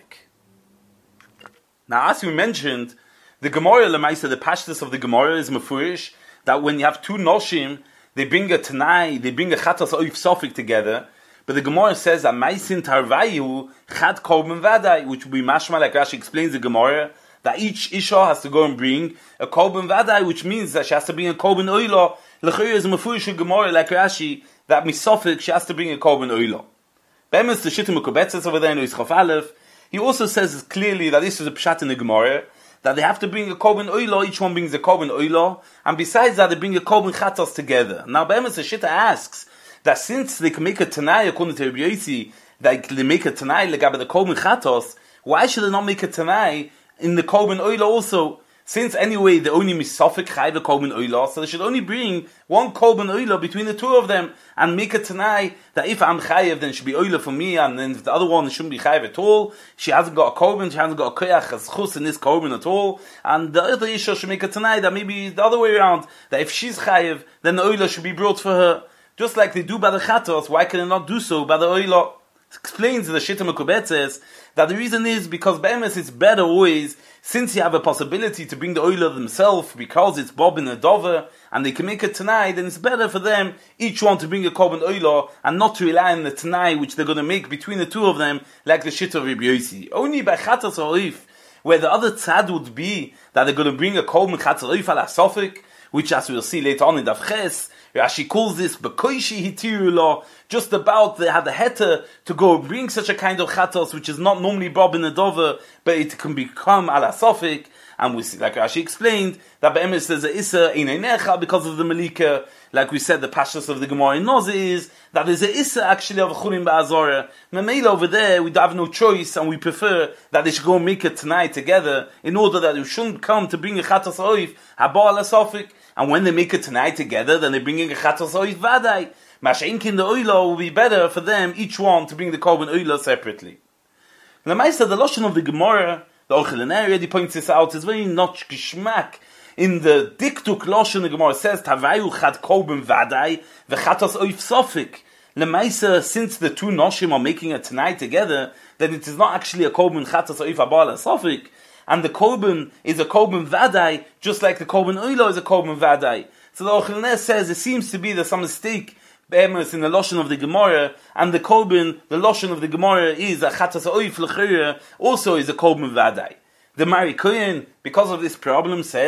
Now, as we mentioned, the Gemara Lemaisa, the pashtus of the Gemara is mefurish, that when you have two noshim, they bring a tanai, they bring a chatas oif sofik together, but the Gemara says that maisin tarvayu chad korban vadai, which will be mashma, like Rashi explains the Gemara, that each isha has to go and bring a korban vadai, which means that she has to bring a korban oilo. L'chayr is mefurish Gemara, like Rashi, that misofik, she has to bring a korban oilo. Be'emes the Shittim Ukubetzes over there in Yischof Aleph, he also says clearly that this is a pshat in the Gemara, that they have to bring a korban oilo, each one brings a korban oilo, and besides that they bring a korban chatos together. Now Be'emes the Shitta asks, that since they can make a tanai according to Rabbi Yossi, that they make a tanai legabe the korban chatos, why should they not make a tanai in the korban oilo also? Since anyway they only misofik chayv the korban oilo, so they should only bring one korban oilo between the two of them and make a tanai that if I'm chayev, then it should be oilo for me, and then if the other one shouldn't be chayev at all. She hasn't got a korban, she hasn't got a koyach as chus in this korban at all, and the other isha should make a tanai that maybe the other way around, that if she's chayev, then the oilo should be brought for her, just like they do by the chatos. Why can they not do so by the oilo? Explains in the Shittim Ukubetzes that the reason is because be'emes it's better always, since you have a possibility to bring the oil themselves, because it's bob in a dover, and they can make it tonight, then it's better for them, each one to bring a korban oilo, and not to rely on the tanai which they're going to make between the two of them, like the shit of Rabbi Yossi. Only by chatas oif, where the other tzad would be, that they're going to bring a korban chatas oif ala sofik, which as we'll see later on in Daf Ches, Rashi calls this Bekoishi Hitiru, just about they had the heter to go bring such a kind of chatos, which is not normally bob in a dover, but it can become ala sofik. And we see, like Rashi explained, that be'emes there's a issa in einecha because of the malika. Like we said, the pashas of the Gemara in Noze is that there's a issa actually of a churim ba'azorah. Mamela over there, we have no choice, and we prefer that they should go and make it tonight together, in order that they shouldn't come to bring a chatos oif haba ala sofik. And when they make it tonight together, then they're bringing a chatos oif vadai. Masha'inkin the oila will be better for them, each one, to bring the korban oila separately. And the Maisa, the Lashon of the Gemara, the Orchel already points this out, is very not geschmack. In the Diktuk Lashon, the Gemara says, Tavayu chad korban vadai, v'chatos oif sofik. Lemaisa, since the two noshim are making it tonight together, then it is not actually a korban chatos oif haba ala sofik. And the korban is a korban vadai, just like the korban oilo is a korban vadai. So the Orchel says, it seems to be there's some mistake be'emes in the Lashon of the Gemara, and the korban, the Lashon of the Gemara is a chatas oif l'chira, also is a korban vadai. The Mari Kohen, because of this problem, says,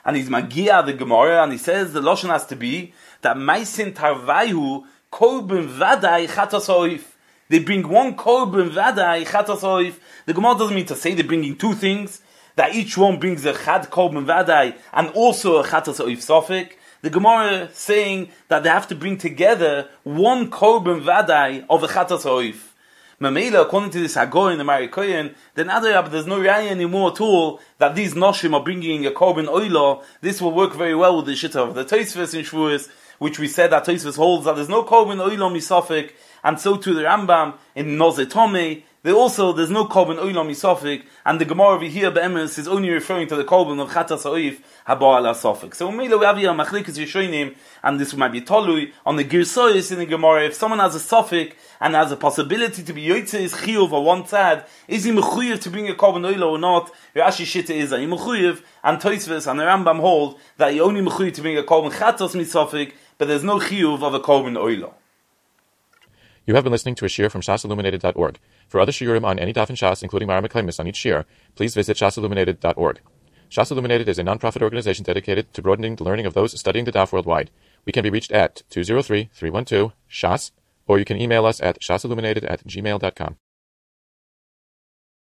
and he's magia the Gemara, and he says the Lashon has to be that Maisin Tarvaihu Korban Vadai Chatas Oif. They bring one Korban Vadai Chatas Oif. The Gemara doesn't mean to say they're bringing two things, that each one brings a Chad Korban Vadai and also a Chatas Oif Sofik. The Gemara is saying that they have to bring together one Korban Vadai of a Chatas Oif. Mamela, according to this Hagor in the Marikoyan, then there's no raya anymore at all that these Noshim are bringing a Korban Oila. This will work very well with the Shitta of the Tosfos in Shavuos, which we said that Tosfos holds that there's no Korban Oila Misafik, and so too the Rambam in Nozeh Tomei. There's no Korban Oila Misafik, and the Gemara over here, Be'emes, is only referring to the Korban of Chatas Ha'oif Haba Ala Safik. So Mamela, we have here Machlikas Yishonim, and this might be Tolui on the Girsois in the Gemara. If someone has a Safik and has a possibility to be Yotzei Chiyuv or one tzad, is he mechuyev to bring a Korban Oila or not? Rashi Shitta is that he mechuyev, and Tosfos and the Rambam hold that he only mechuyev to bring a Korban Chatos Misafik, but there's no Chiyuv of a Korban Oila. You have been listening to a shiur from shasilluminated.org. For other shiurim on any daf in Shas, including Mara Meklemis on each shiur, please visit shasilluminated.org. Shas Illuminated is a non-profit organization dedicated to broadening the learning of those studying the daf worldwide. We can be reached at 203-312-SHAS, or you can email us at shasilluminated@gmail.com.